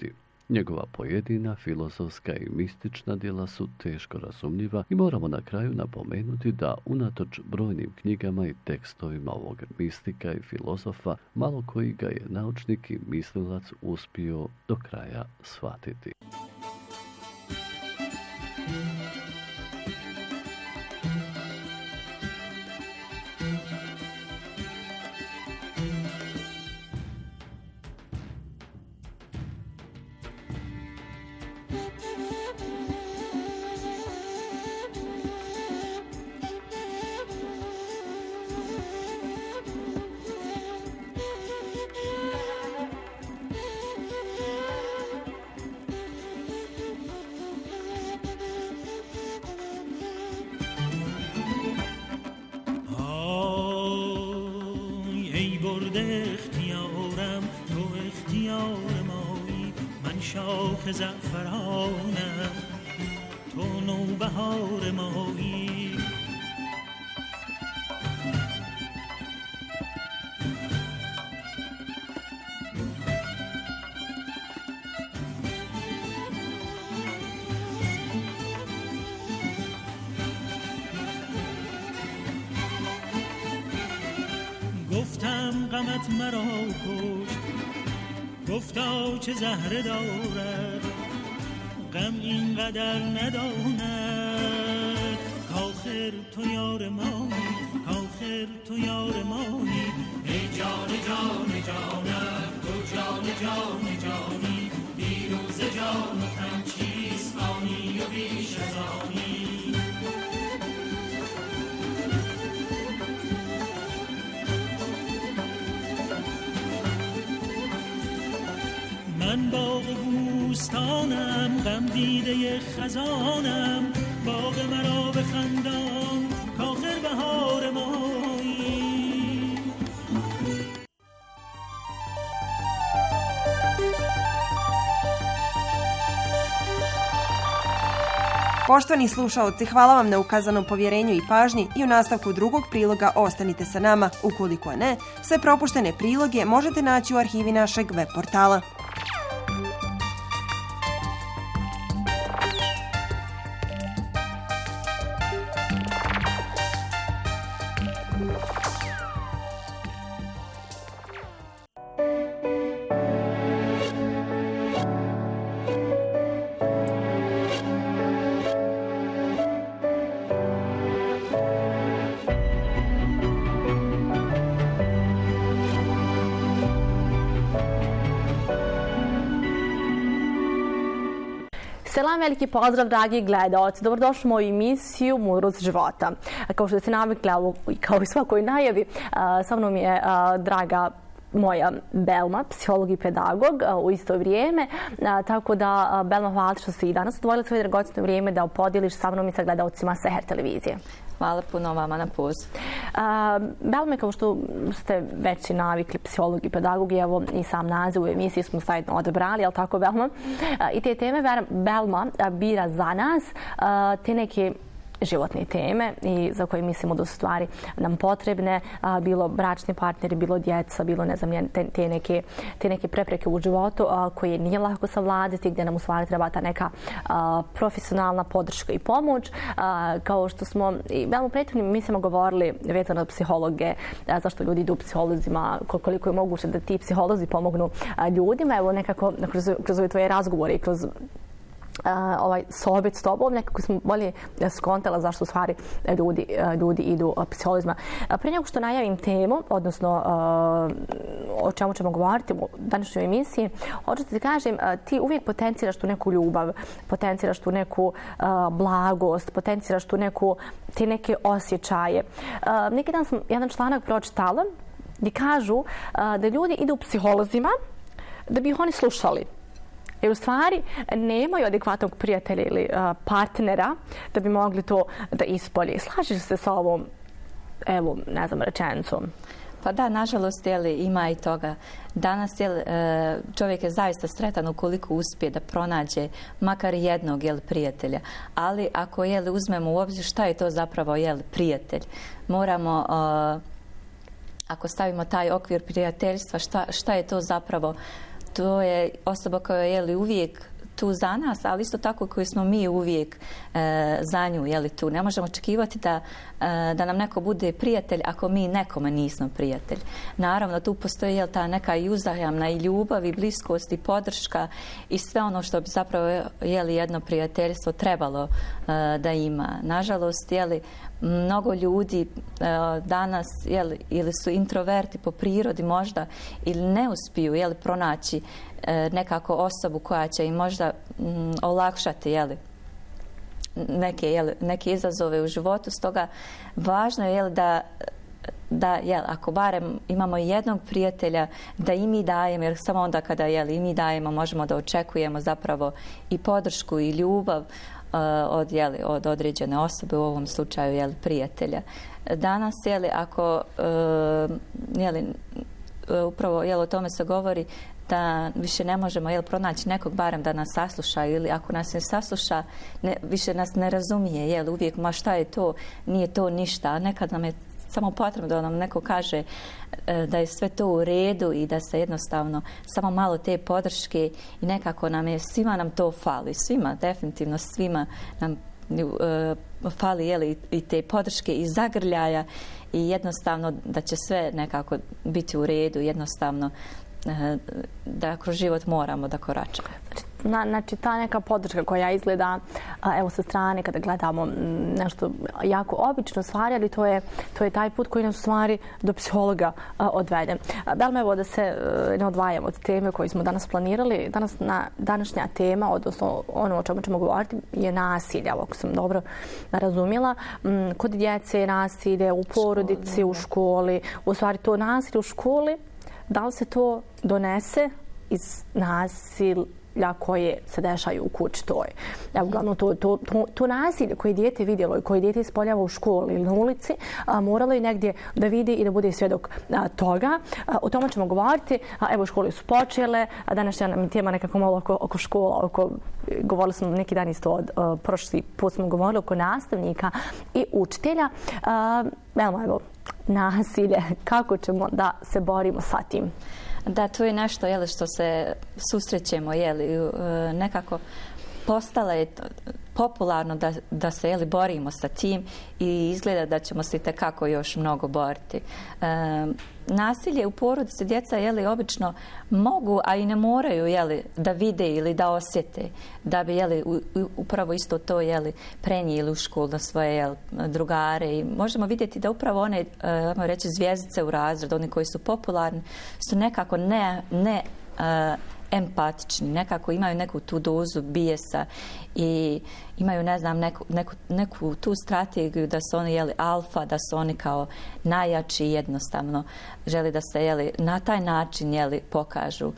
Speaker 4: Njegova pojedina, filozofska i mistična djela su teško razumljiva i moramo na kraju napomenuti da unatoč brojnim knjigama i tekstovima ovog mistika i filozofa, malo koji ga je naučnik i mislilac uspio do kraja shvatiti.
Speaker 16: شاخ زعفرانم تو نوبهار مایی گفتم غمت مرا کشت گفتا چه زهره دارد غم اینقدر نداند کاخر تو یار مایی کاخر تو یار مایی ای جان جان جانم تو جان جان جانی بیروز جان و تن چیست فانی و بیش از آنی من باغ و بوستانم غم دیده خزانم باغ مرا بخندان کاخر بهار مایی
Speaker 3: Poštovani slušaoci, hvala vam na ukazanom povjerenju i pažnji i u nastavku drugog priloga ostanite sa nama. Ukoliko ne, sve propuštene priloge možete naći u arhivi našeg web portala.
Speaker 17: Selam, veliki pozdrav, dragi gledaoci. Dobrodošli u moju emisiju Mudrost života. Kao što ste navikli, kao i svakoj najavi, sa mnom je draga moja Belma, psiholog i pedagog u isto vrijeme. Tako da, Belma, hvala što si i danas odvojila svoje dragocjeno vrijeme da podijeliš sa mnom i sa gledaocima Seher televizije.
Speaker 18: Hvala puno vama na poziv.
Speaker 17: Belme, kao što ste već i navikli, psiholog i pedagog, evo i sam naziv u emisiji smo zajedno odabrali, jel tako, Belma? I te teme Belma bira za nas, te neke životne teme i za koje mislimo da su stvari nam potrebne, a, bilo bračni partneri, bilo djeca, bilo ne znam, te, te, neke, te neke prepreke u životu a, koje nije lako savladati, gdje nam u stvari treba ta neka a, profesionalna podrška i pomoć. A, kao što smo i veoma u prethodnim emisijama govorili vezano od psihologe, a, zašto ljudi idu psiholozima, koliko je moguće da ti psiholozi pomognu a, ljudima. Evo nekako kroz, kroz ove tvoje razgovore i kroz Uh, ovaj sobit s tobom, nekako smo bolje skontala zašto u stvari ljudi, ljudi idu psiholozima. Pre nego što najavim temu, odnosno uh, o čemu ćemo govoriti u današnjoj emisiji, hoću ti kažem, ti uvijek potenciraš tu neku ljubav, potenciraš tu neku uh, blagost, potenciraš tu neku, te neke osjećaje. Uh, neki dan sam jedan članak pročitala gdje kažu uh, da ljudi idu psiholozima da bi ih oni slušali. Jer u stvari nemaju adekvatnog prijatelja ili uh, partnera da bi mogli to da ispolje. Slažeš se sa ovom, evo, ne znam, rečenicom?
Speaker 18: Pa da, nažalost, jeli, ima i toga. Danas jeli, čovjek je zaista sretan ukoliko uspije da pronađe makar jednog jeli, prijatelja. Ali ako jeli, uzmemo u obzir šta je to zapravo jeli, prijatelj, moramo, uh, ako stavimo taj okvir prijateljstva, šta, šta je to zapravo to je osoba koja je jeli, uvijek tu za nas, ali isto tako koji smo mi uvijek e, za nju, jeli, tu. Ne možemo očekivati da, e, da nam neko bude prijatelj ako mi nekome nismo prijatelj. Naravno, tu postoji jel, ta neka i uzajamna i ljubav i bliskost i podrška i sve ono što bi zapravo jeli, jedno prijateljstvo trebalo e, da ima. Nažalost, jeli, mnogo ljudi e, danas jeli, ili su introverti po prirodi možda ili ne uspiju jeli, pronaći e, nekako osobu koja će im možda m, olakšati jeli, neke, jeli, neke izazove u životu. Stoga važno je jeli, da da, jel, ako barem imamo jednog prijatelja, da i mi dajemo, jer samo onda kada jel, i mi dajemo, možemo da očekujemo zapravo i podršku i ljubav uh, od, jel, od određene osobe, u ovom slučaju jel, prijatelja. Danas, jel, ako uh, jel, upravo jel, o tome se govori, da više ne možemo jel, pronaći nekog barem da nas sasluša ili ako nas ne sasluša, ne, više nas ne razumije, jel, uvijek, ma šta je to, nije to ništa, a nekad nam je samo potrebno da nam neko kaže da je sve to u redu i da se jednostavno samo malo te podrške i nekako nam je, svima nam to fali, svima, definitivno svima nam uh, fali jeli, i te podrške i zagrljaja i jednostavno da će sve nekako biti u redu, jednostavno uh, da kroz život moramo da koračamo.
Speaker 17: Na, znači ta neka podrška koja izgleda a, evo sa strane kada gledamo m, nešto jako obično stvari, ali to je, to je taj put koji nas u stvari do psihologa a, odvede. Belma, evo da se a, ne odvajamo od teme koju smo danas planirali. Danas na, današnja tema, odnosno ono o čemu ćemo govoriti, je nasilje, ako sam dobro razumjela. M, kod djece je nasilje, u porodici, školi, u školi. U stvari to nasilje u školi, da li se to donese iz nasilja koje se dešaju u kući toj. Evo, uglavnom, to, to, to, to nasilje koje dijete vidjelo i koje dijete ispoljava u školi ili na ulici, a, moralo je negdje da vidi i da bude svjedok a, toga. A, o tome ćemo govoriti. A, evo, škole su počele. A današnja nam tema nekako malo oko, oko škola. Oko, govorili smo neki dan isto od a, prošli put smo govorili oko nastavnika i učitelja. A, evo, evo, nasilje. Kako ćemo da se borimo sa tim?
Speaker 18: Da, to je nešto jeli, što se susrećemo, jeli, nekako postalo je popularno da, da se jeli, borimo sa tim i izgleda da ćemo se itekako još mnogo boriti. E, nasilje u porodici djeca jeli, obično mogu, a i ne moraju jeli, da vide ili da osjete, da bi jeli, u, upravo isto to jeli, prenijeli u školu na svoje jeli, drugare. I možemo vidjeti da upravo one, e, reći, zvjezdice u razredu, oni koji su popularni, su nekako ne, ne e, empatični, nekako imaju neku tu dozu bijesa i imaju, ne znam, neku, neku, neku tu strategiju da su oni jeli alfa, da su oni kao najjači i jednostavno želi da se jeli na taj način jeli pokažu.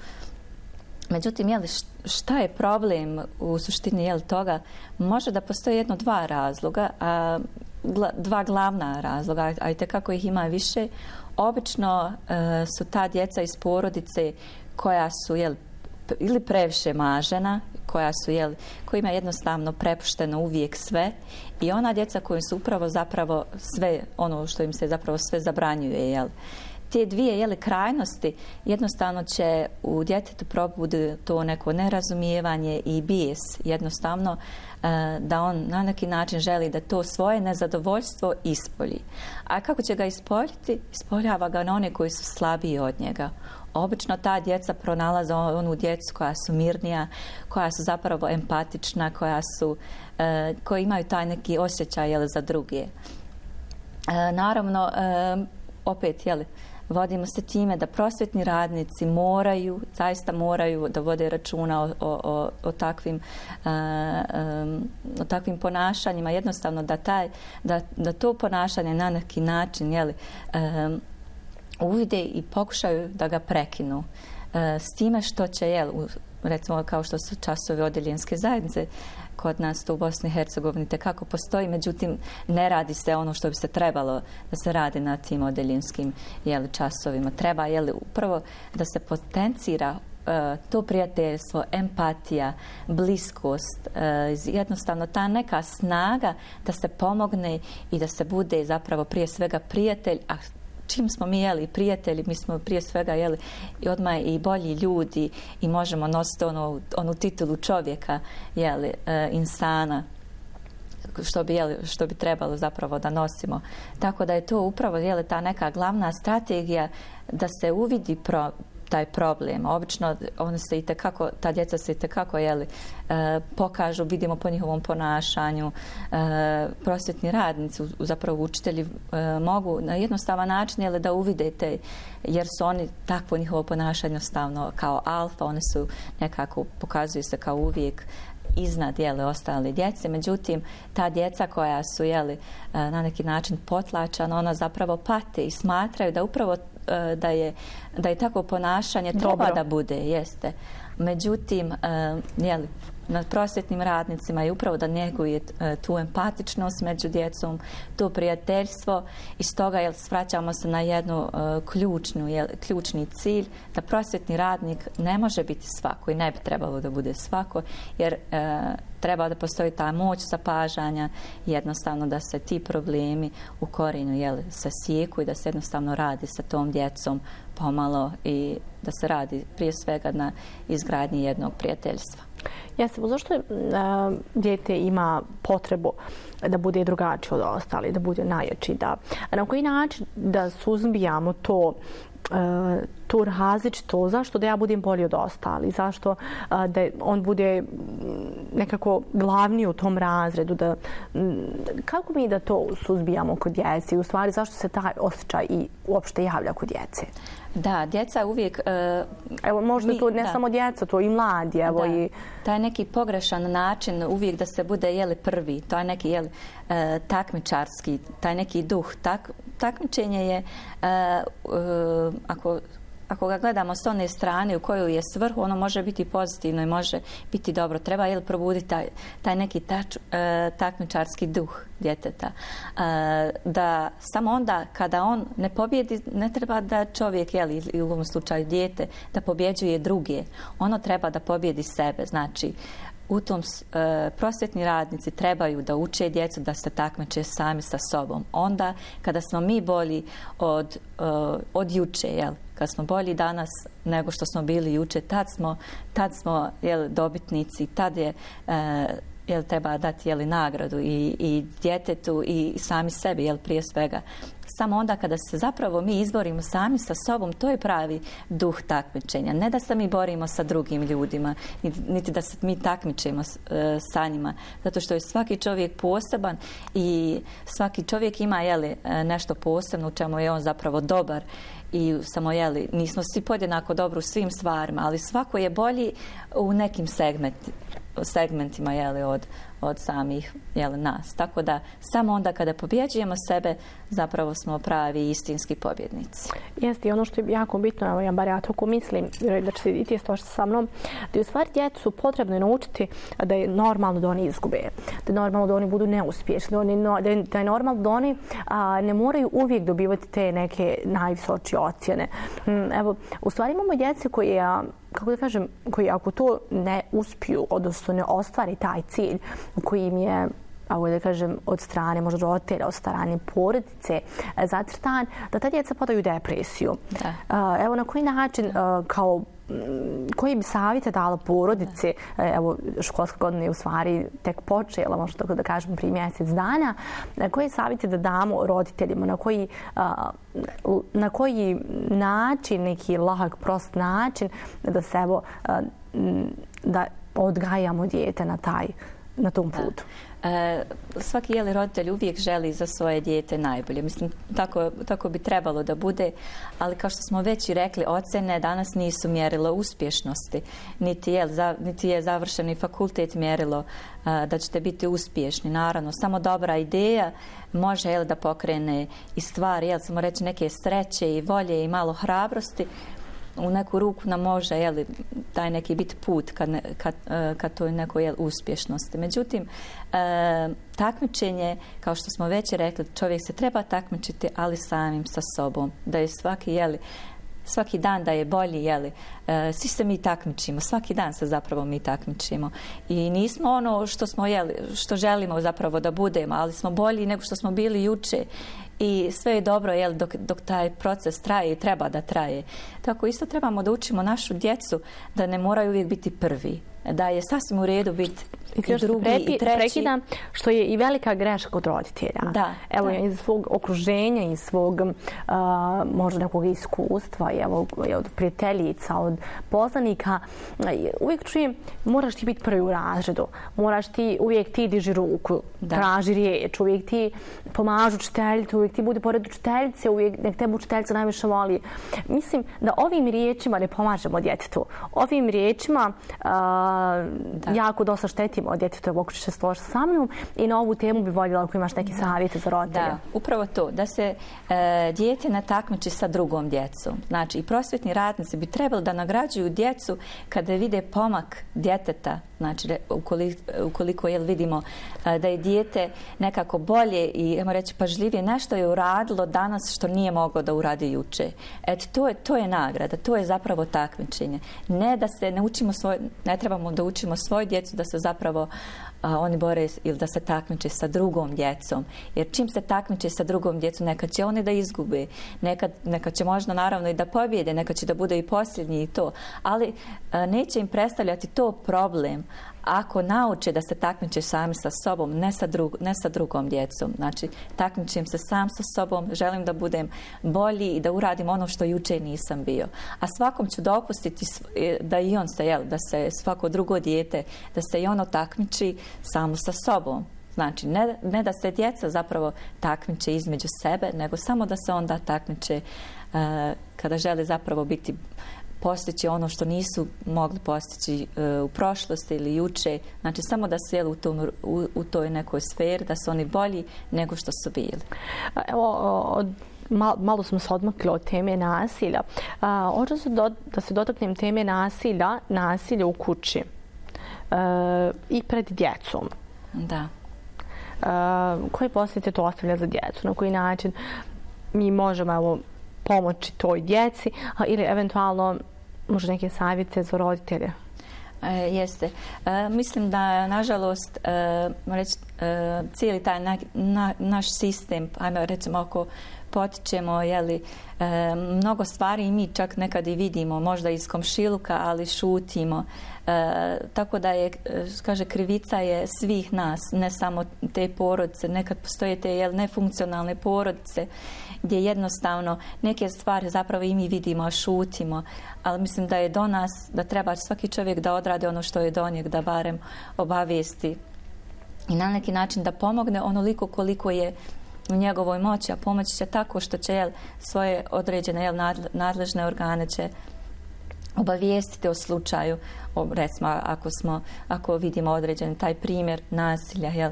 Speaker 18: Međutim, jeli, šta je problem u suštini jeli toga? Može da postoji jedno dva razloga, a dva glavna razloga, a i tekako ih ima više. Obično e, su ta djeca iz porodice koja su jeli, ili previše mažena, koja su, jel, kojima je jednostavno prepušteno uvijek sve i ona djeca koji su upravo zapravo sve, ono što im se zapravo sve zabranjuje, jel. Te dvije jeli, krajnosti jednostavno će u djetetu probudi to neko nerazumijevanje i bijes jednostavno e, da on na neki način želi da to svoje nezadovoljstvo ispolji. A kako će ga ispoljiti? Ispoljava ga na one koji su slabiji od njega. Obično ta djeca pronalaze onu djecu koja su mirnija, koja su zapravo empatična, koja su, e, koji imaju taj neki osjećaj jeli, za druge. E, naravno, e, opet, jeli, vodimo se time da prosvjetni radnici moraju, zaista moraju da vode računa o, o, o, takvim, uh, um, o takvim ponašanjima. Jednostavno da, taj, da, da to ponašanje na neki način jeli, um, uvide i pokušaju da ga prekinu. Uh, s time što će, jel, recimo kao što su časovi odjeljenske zajednice, kod nas to u Bosni i Hercegovini tekako postoji, međutim ne radi se ono što bi se trebalo da se radi na tim odeljenskim jeli, časovima. Treba jeli, upravo da se potencira uh, to prijateljstvo, empatija, bliskost, uh, jednostavno ta neka snaga da se pomogne i da se bude zapravo prije svega prijatelj, a čim smo mi jeli prijatelji, mi smo prije svega jeli i odmah i bolji ljudi i možemo nositi onu, onu titulu čovjeka, jeli, e, insana, što bi, jeli, što bi trebalo zapravo da nosimo. Tako da je to upravo jeli, ta neka glavna strategija da se uvidi pro, taj problem. Obično oni se itekako, ta djeca se itekako jeli, e, pokažu, vidimo po njihovom ponašanju. E, prosvjetni radnici, zapravo učitelji e, mogu na jednostavan način jeli, da uvidete, jer su oni takvo njihovo ponašanje jednostavno kao alfa, oni su nekako, pokazuju se kao uvijek iznad jele ostale djece. Međutim, ta djeca koja su jeli, na neki način potlačana, ona zapravo pate i smatraju da upravo da je, da je takvo ponašanje treba Dobro. da bude, jeste. Međutim, jeli, nad prosvjetnim radnicima je upravo da njeguje tu empatičnost među djecom, to prijateljstvo i stoga jel, svraćamo se na jednu uh, ključnu, jel, ključni cilj da prosvjetni radnik ne može biti svako i ne bi trebalo da bude svako, jer uh, treba da postoji ta moć zapažanja, jednostavno da se ti problemi u korijenu jel, se sjeku i da se jednostavno radi sa tom djecom pomalo i da se radi prije svega na izgradnji jednog prijateljstva.
Speaker 17: Jeste, zašto a, dijete ima potrebu da bude drugačije od ostali, da bude najjači, da na koji način da suzbijamo to a, tu različito, zašto da ja budem bolji od ostali, zašto a, da on bude nekako glavni u tom razredu, da kako mi da to suzbijamo kod djece i u stvari zašto se taj osjećaj i uopšte javlja kod djece?
Speaker 18: Da, djeca uvijek... Uh,
Speaker 17: evo, možda mi, to ne da. samo djeca, to i mladi, evo
Speaker 18: da.
Speaker 17: i...
Speaker 18: Taj neki pogrešan način uvijek da se bude, jeli, prvi, taj neki, jeli, uh, takmičarski, taj neki duh, tak, takmičenje je, uh, uh, ako... Ako ga gledamo s one strane u koju je svrhu, ono može biti pozitivno i može biti dobro. Treba jel, probuditi taj, taj neki tač, e, takmičarski duh djeteta. E, da samo onda kada on ne pobjedi, ne treba da čovjek, jel, ili u ovom slučaju dijete, da pobjeđuje druge. Ono treba da pobjedi sebe. Znači, u tom e, prosvjetni radnici trebaju da uče djecu da se takmiče sami sa sobom. Onda kada smo mi bolji od, e, od juče, jel? Kad smo bolji danas nego što smo bili juče, tad smo, tad smo jel, dobitnici, tad je e, jel, treba dati jel, nagradu i, i djetetu i sami sebi, jel, prije svega. Samo onda kada se zapravo mi izborimo sami sa sobom, to je pravi duh takmičenja. Ne da se mi borimo sa drugim ljudima, niti da se mi takmičimo e, sa njima. Zato što je svaki čovjek poseban i svaki čovjek ima jeli, nešto posebno u čemu je on zapravo dobar. I samo, jeli, nismo svi podjednako dobro u svim stvarima, ali svako je bolji u nekim segmenti, segmentima jeli, od, od samih jeli, nas. Tako da samo onda kada pobjeđujemo sebe, zapravo smo pravi istinski pobjednici.
Speaker 17: Jeste, i ono što je jako bitno, evo ja bar ja tako mislim, da će se i ti složiti sa mnom, da je u stvari djecu potrebno naučiti da je normalno da oni izgube, da je normalno da oni budu neuspješni, da, oni, da, je, da je normalno da oni a, ne moraju uvijek dobivati te neke najvisočije ocjene. Evo, u stvari imamo djece koje, kako da kažem, koji ako to ne uspiju, odnosno ne ostvari taj cilj koji im je, ako da kažem, od strane možda roditelja, od strane porodice zacrtan, da ta djeca padaju u depresiju. Da. Evo na koji način, kao koji bi savjete dala porodice, evo školska godina je u stvari tek počela, možda tako da kažem prije mjesec dana, koji savjete da damo roditeljima, na koji, na koji način, neki lahak, prost način da se evo, da odgajamo dijete na taj, na tom putu.
Speaker 18: E, svaki jeli roditelj uvijek želi za svoje dijete najbolje. Mislim, tako, tako bi trebalo da bude, ali kao što smo već i rekli, ocjene danas nisu mjerilo uspješnosti, niti je, za, niti je završeni fakultet mjerilo a, da ćete biti uspješni. Naravno, samo dobra ideja može jel, da pokrene i stvari, jel, samo reći neke sreće i volje i malo hrabrosti, u neku ruku nam može jeli, taj neki biti put kad, ne, kad, kad to je neko jel, uspješnosti. Međutim, e, takmičenje, kao što smo već rekli, čovjek se treba takmičiti, ali samim sa sobom. Da je svaki jeli, svaki dan da je bolji, jeli, e, svi se mi takmičimo, svaki dan se zapravo mi takmičimo i nismo ono što smo, jeli, što želimo zapravo da budemo, ali smo bolji nego što smo bili juče i sve je dobro, jel, dok, dok taj proces traje i treba da traje. Tako isto trebamo da učimo našu djecu da ne moraju uvijek biti prvi, da je sasvim u redu biti i, i drugi prepi, i treći. Prekidam,
Speaker 17: što je i velika greška kod roditelja.
Speaker 18: Da,
Speaker 17: evo,
Speaker 18: da.
Speaker 17: iz svog okruženja, iz svog uh, možda nekog iskustva, evo, od prijateljica, od poznanika, uvijek čujem, moraš ti biti prvi u razredu, moraš ti, uvijek ti diži ruku, da. Traži riječ, uvijek ti pomažu učiteljicu, uvijek ti budi pored učiteljice, uvijek nek tebe učiteljica najviše voli. Mislim da ovim riječima ne pomažemo djetetu. Ovim riječima uh, jako dosta štetimo od djeteta, ako će se složiti sa mnom, i na ovu temu bi voljela ako imaš neke savjete za roditelje.
Speaker 18: Da, upravo to, da se e, dijete ne takmiči sa drugom djecom. Znači, i prosvjetni radnici bi trebali da nagrađuju djecu kada vide pomak djeteta, znači ukoliko, ukoliko jel, vidimo a, da je dijete nekako bolje i, ajmo reći, pažljivije, nešto je uradilo danas što nije moglo da uradi juče. Eto, to je, to je nagrada, to je zapravo takmičenje. Ne da se ne učimo svoj, ne trebamo da učimo svoju djecu da se zapravo a, oni bore ili da se takmiče sa drugom djecom. Jer čim se takmiče sa drugom djecom, nekad će oni da izgube, nekad, nekad će možda naravno i da pobjede, nekad će da bude i posljednji i to. Ali a, neće im predstavljati to problem ako nauče da se takmiče sami sa sobom, ne sa, drug, ne sa drugom djecom. Znači, takmičim se sam sa sobom, želim da budem bolji i da uradim ono što juče nisam bio. A svakom ću dopustiti da i on se, jel, da se svako drugo dijete, da se i ono takmiči samo sa sobom. Znači, ne, ne da se djeca zapravo takmiče između sebe, nego samo da se onda takmiče uh, kada žele zapravo biti postići ono što nisu mogli postići uh, u prošlosti ili juče. Znači, samo da su jeli u, tom, u, u toj nekoj sferi, da su oni bolji nego što su bili.
Speaker 17: Evo, od, malo, malo smo se odmakli od teme nasilja. Hoću se do, da se dotaknem teme nasilja, nasilja u kući uh, i pred djecom.
Speaker 18: Da.
Speaker 17: Uh, koje posljedice to ostavlja za djecu? Na koji način mi možemo, evo, pomoći toj djeci, a, ili eventualno možda neke savjete za roditelje?
Speaker 18: E, jeste. E, mislim da, nažalost, e, reći, e, cijeli taj na, na, naš sistem, ajmo recimo ako potičemo, jeli, e, mnogo stvari i mi čak nekad i vidimo, možda iz komšiluka, ali šutimo. E, tako da je, kaže, krivica je svih nas, ne samo te porodice. Nekad postoje te jel, nefunkcionalne porodice gdje jednostavno neke stvari zapravo i mi vidimo, a šutimo. Ali mislim da je do nas, da treba svaki čovjek da odrade ono što je do njeg, da barem obavijesti i na neki način da pomogne onoliko koliko je u njegovoj moći, a pomoći će tako što će jel, svoje određene jel, nadležne organe će obavijestiti o slučaju, o, recimo ako, smo, ako vidimo određen taj primjer nasilja. Jel.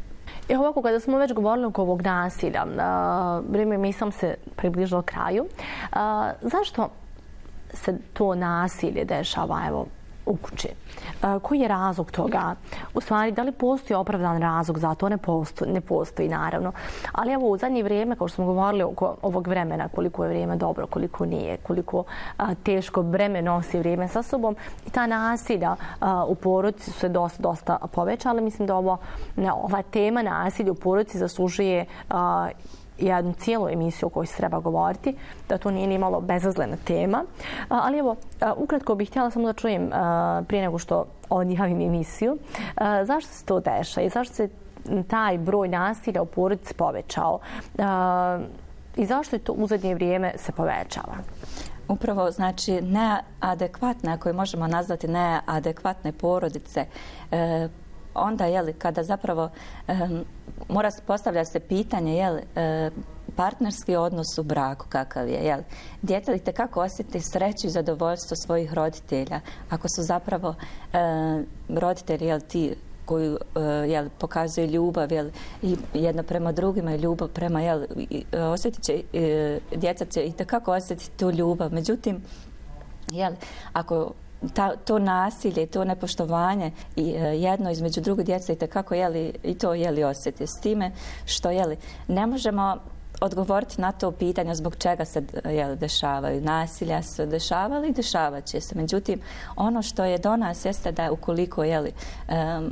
Speaker 17: I ovako, kada smo već govorili oko ovog nasilja, uh, vrijeme mi sam se približilo kraju. Uh, zašto se to nasilje dešava, evo, u kući? Uh, koji je razlog toga? U stvari, da li postoji opravdan razlog za to? Ne postoji, ne postoji naravno. Ali evo, u zadnje vrijeme, kao što smo govorili oko ovog vremena, koliko je vrijeme dobro, koliko nije, koliko uh, teško breme nosi vrijeme sa sobom, i ta nasilja uh, u porodici su se dosta, dosta povećala. Mislim da ovo, ne, ova tema nasilja u porodici zaslužuje uh, jednu cijelu emisiju o kojoj se treba govoriti, da to nije ni malo bezazlena tema. A, ali evo, a, ukratko bih htjela samo da čujem a, prije nego što odjavim emisiju, a, zašto se to deša i zašto se taj broj nasilja u porodici povećao a, i zašto je to u zadnje vrijeme se povećava?
Speaker 18: Upravo, znači, neadekvatne, ako je možemo nazvati neadekvatne porodice, e, onda, jeli, kada zapravo um, mora se postavljati se pitanje, jeli, uh, partnerski odnos u braku kakav je, jeli. Djeca li tekako osjeti sreću i zadovoljstvo svojih roditelja, ako su zapravo uh, roditelji, jeli, ti koji uh, jeli, pokazuju ljubav, jeli, i jedno prema drugima i ljubav prema, jeli, osjetit će, uh, djeca će i tekako osjetiti tu ljubav. Međutim, jeli, ako Ta, to nasilje, to nepoštovanje i e, jedno između druge djece i tekako jeli, i to jeli osjeti s time što jeli ne možemo odgovoriti na to pitanje zbog čega se jel, dešavaju. Nasilja se dešavali i dešavat će se. Međutim, ono što je do nas jeste da ukoliko jeli, um,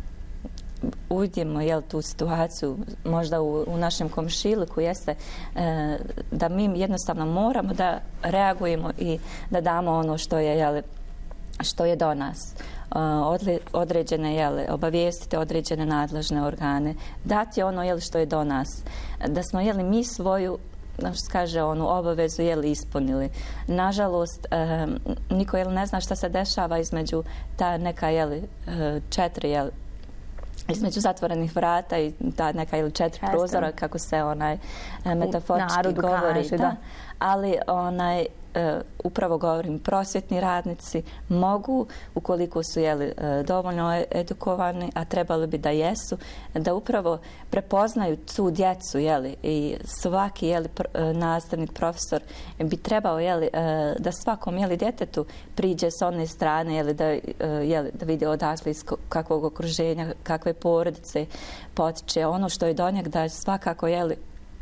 Speaker 18: uvidimo jel, tu situaciju možda u, u našem komšiluku jeste e, da mi jednostavno moramo da reagujemo i da damo ono što je, jel, što je do nas. Odle, određene, jel, obavijestite određene nadležne organe, dati ono jel, što je do nas. Da smo jeli, mi svoju kaže onu obavezu jel, ispunili. Nažalost, e, niko jel, ne zna šta se dešava između ta neka jel, četiri jel, između zatvorenih vrata i ta neka ili četiri Jeste. prozora, kako se onaj metaforički govori.
Speaker 17: Kaže,
Speaker 18: da. Da. Ali onaj, e, upravo govorim, prosvjetni radnici mogu, ukoliko su jeli, e, dovoljno edukovani, a trebali bi da jesu, da upravo prepoznaju tu djecu, jeli, i svaki jeli, pr, e, nastavnik, profesor bi trebao jeli, e, da svakom jeli, djetetu priđe s one strane, jeli, da, e, jeli, da vidi odakle iz kakvog okruženja, kakve porodice potiče, ono što je do njeg, da svakako jeli,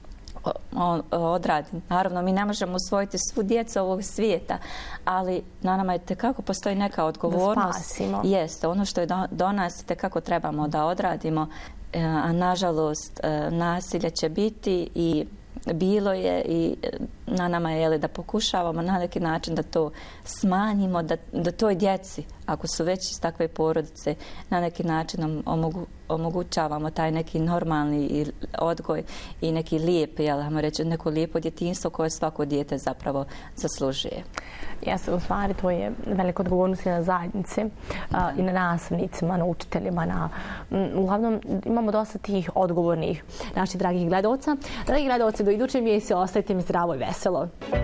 Speaker 18: on odradi. Naravno, mi ne možemo usvojiti svu djecu ovog svijeta, ali na nama je tekako postoji neka odgovornost.
Speaker 17: Da spasimo.
Speaker 18: Jeste, ono što je do, do nas tekako trebamo da odradimo, a nažalost nasilje će biti i bilo je i na nama je da pokušavamo na neki način da to smanjimo, da, da toj djeci, ako su već iz takve porodice, na neki način omogu, omogućavamo taj neki normalni odgoj i neki lijep, jel, ajmo reći, neko lijepo djetinjstvo koje svako dijete zapravo zaslužuje.
Speaker 17: Jeste, u stvari, to je velika odgovornost na zajednici a, i na nastavnicima, na učiteljima. Na, m, uglavnom, imamo dosta tih odgovornih naših dragih gledalca. Dragi gledalci, do iduće emisije ostajte mi zdravo i veselo.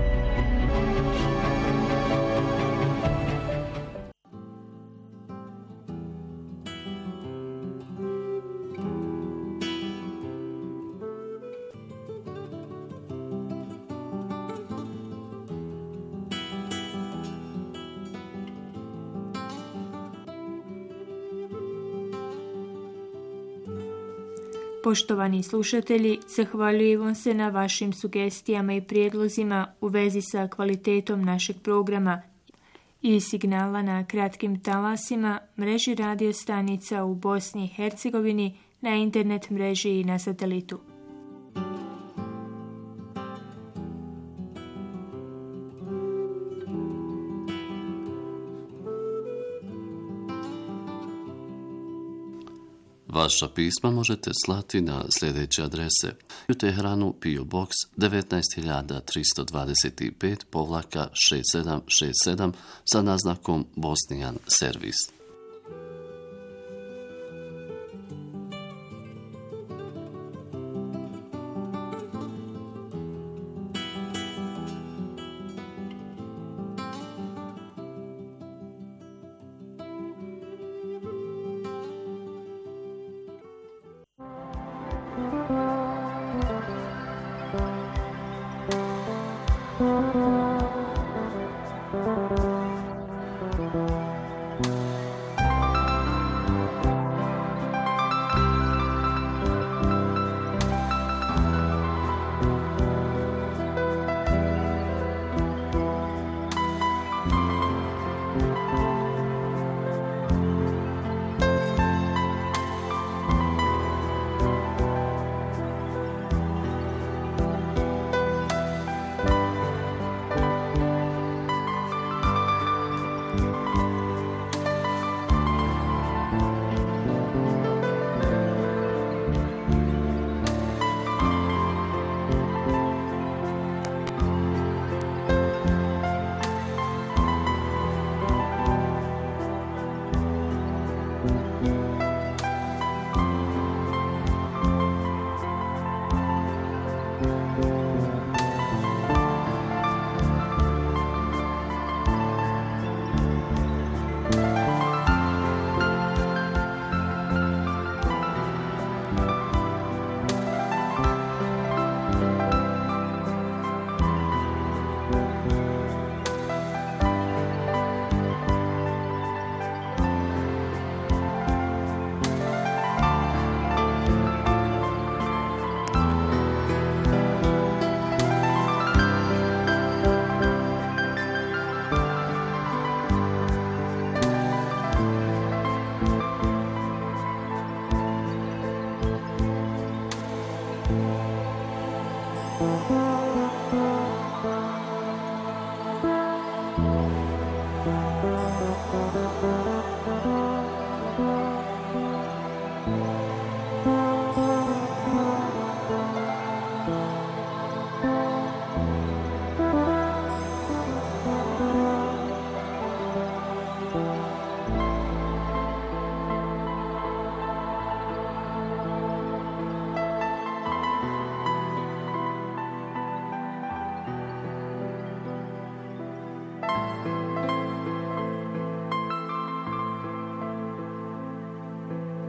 Speaker 1: Poštovani slušatelji, zahvaljujem vam se na vašim sugestijama i prijedlozima u vezi sa kvalitetom našeg programa i signala na kratkim talasima, mreži radio stanica u Bosni i Hercegovini, na internet mreži i na satelitu.
Speaker 4: Vaša pisma možete slati na sljedeće adrese: u Teheranu P O Box devetnaest hiljada tristo dvadeset pet povlaka šest sedam šest sedam sa naznakom Bosnijan servis.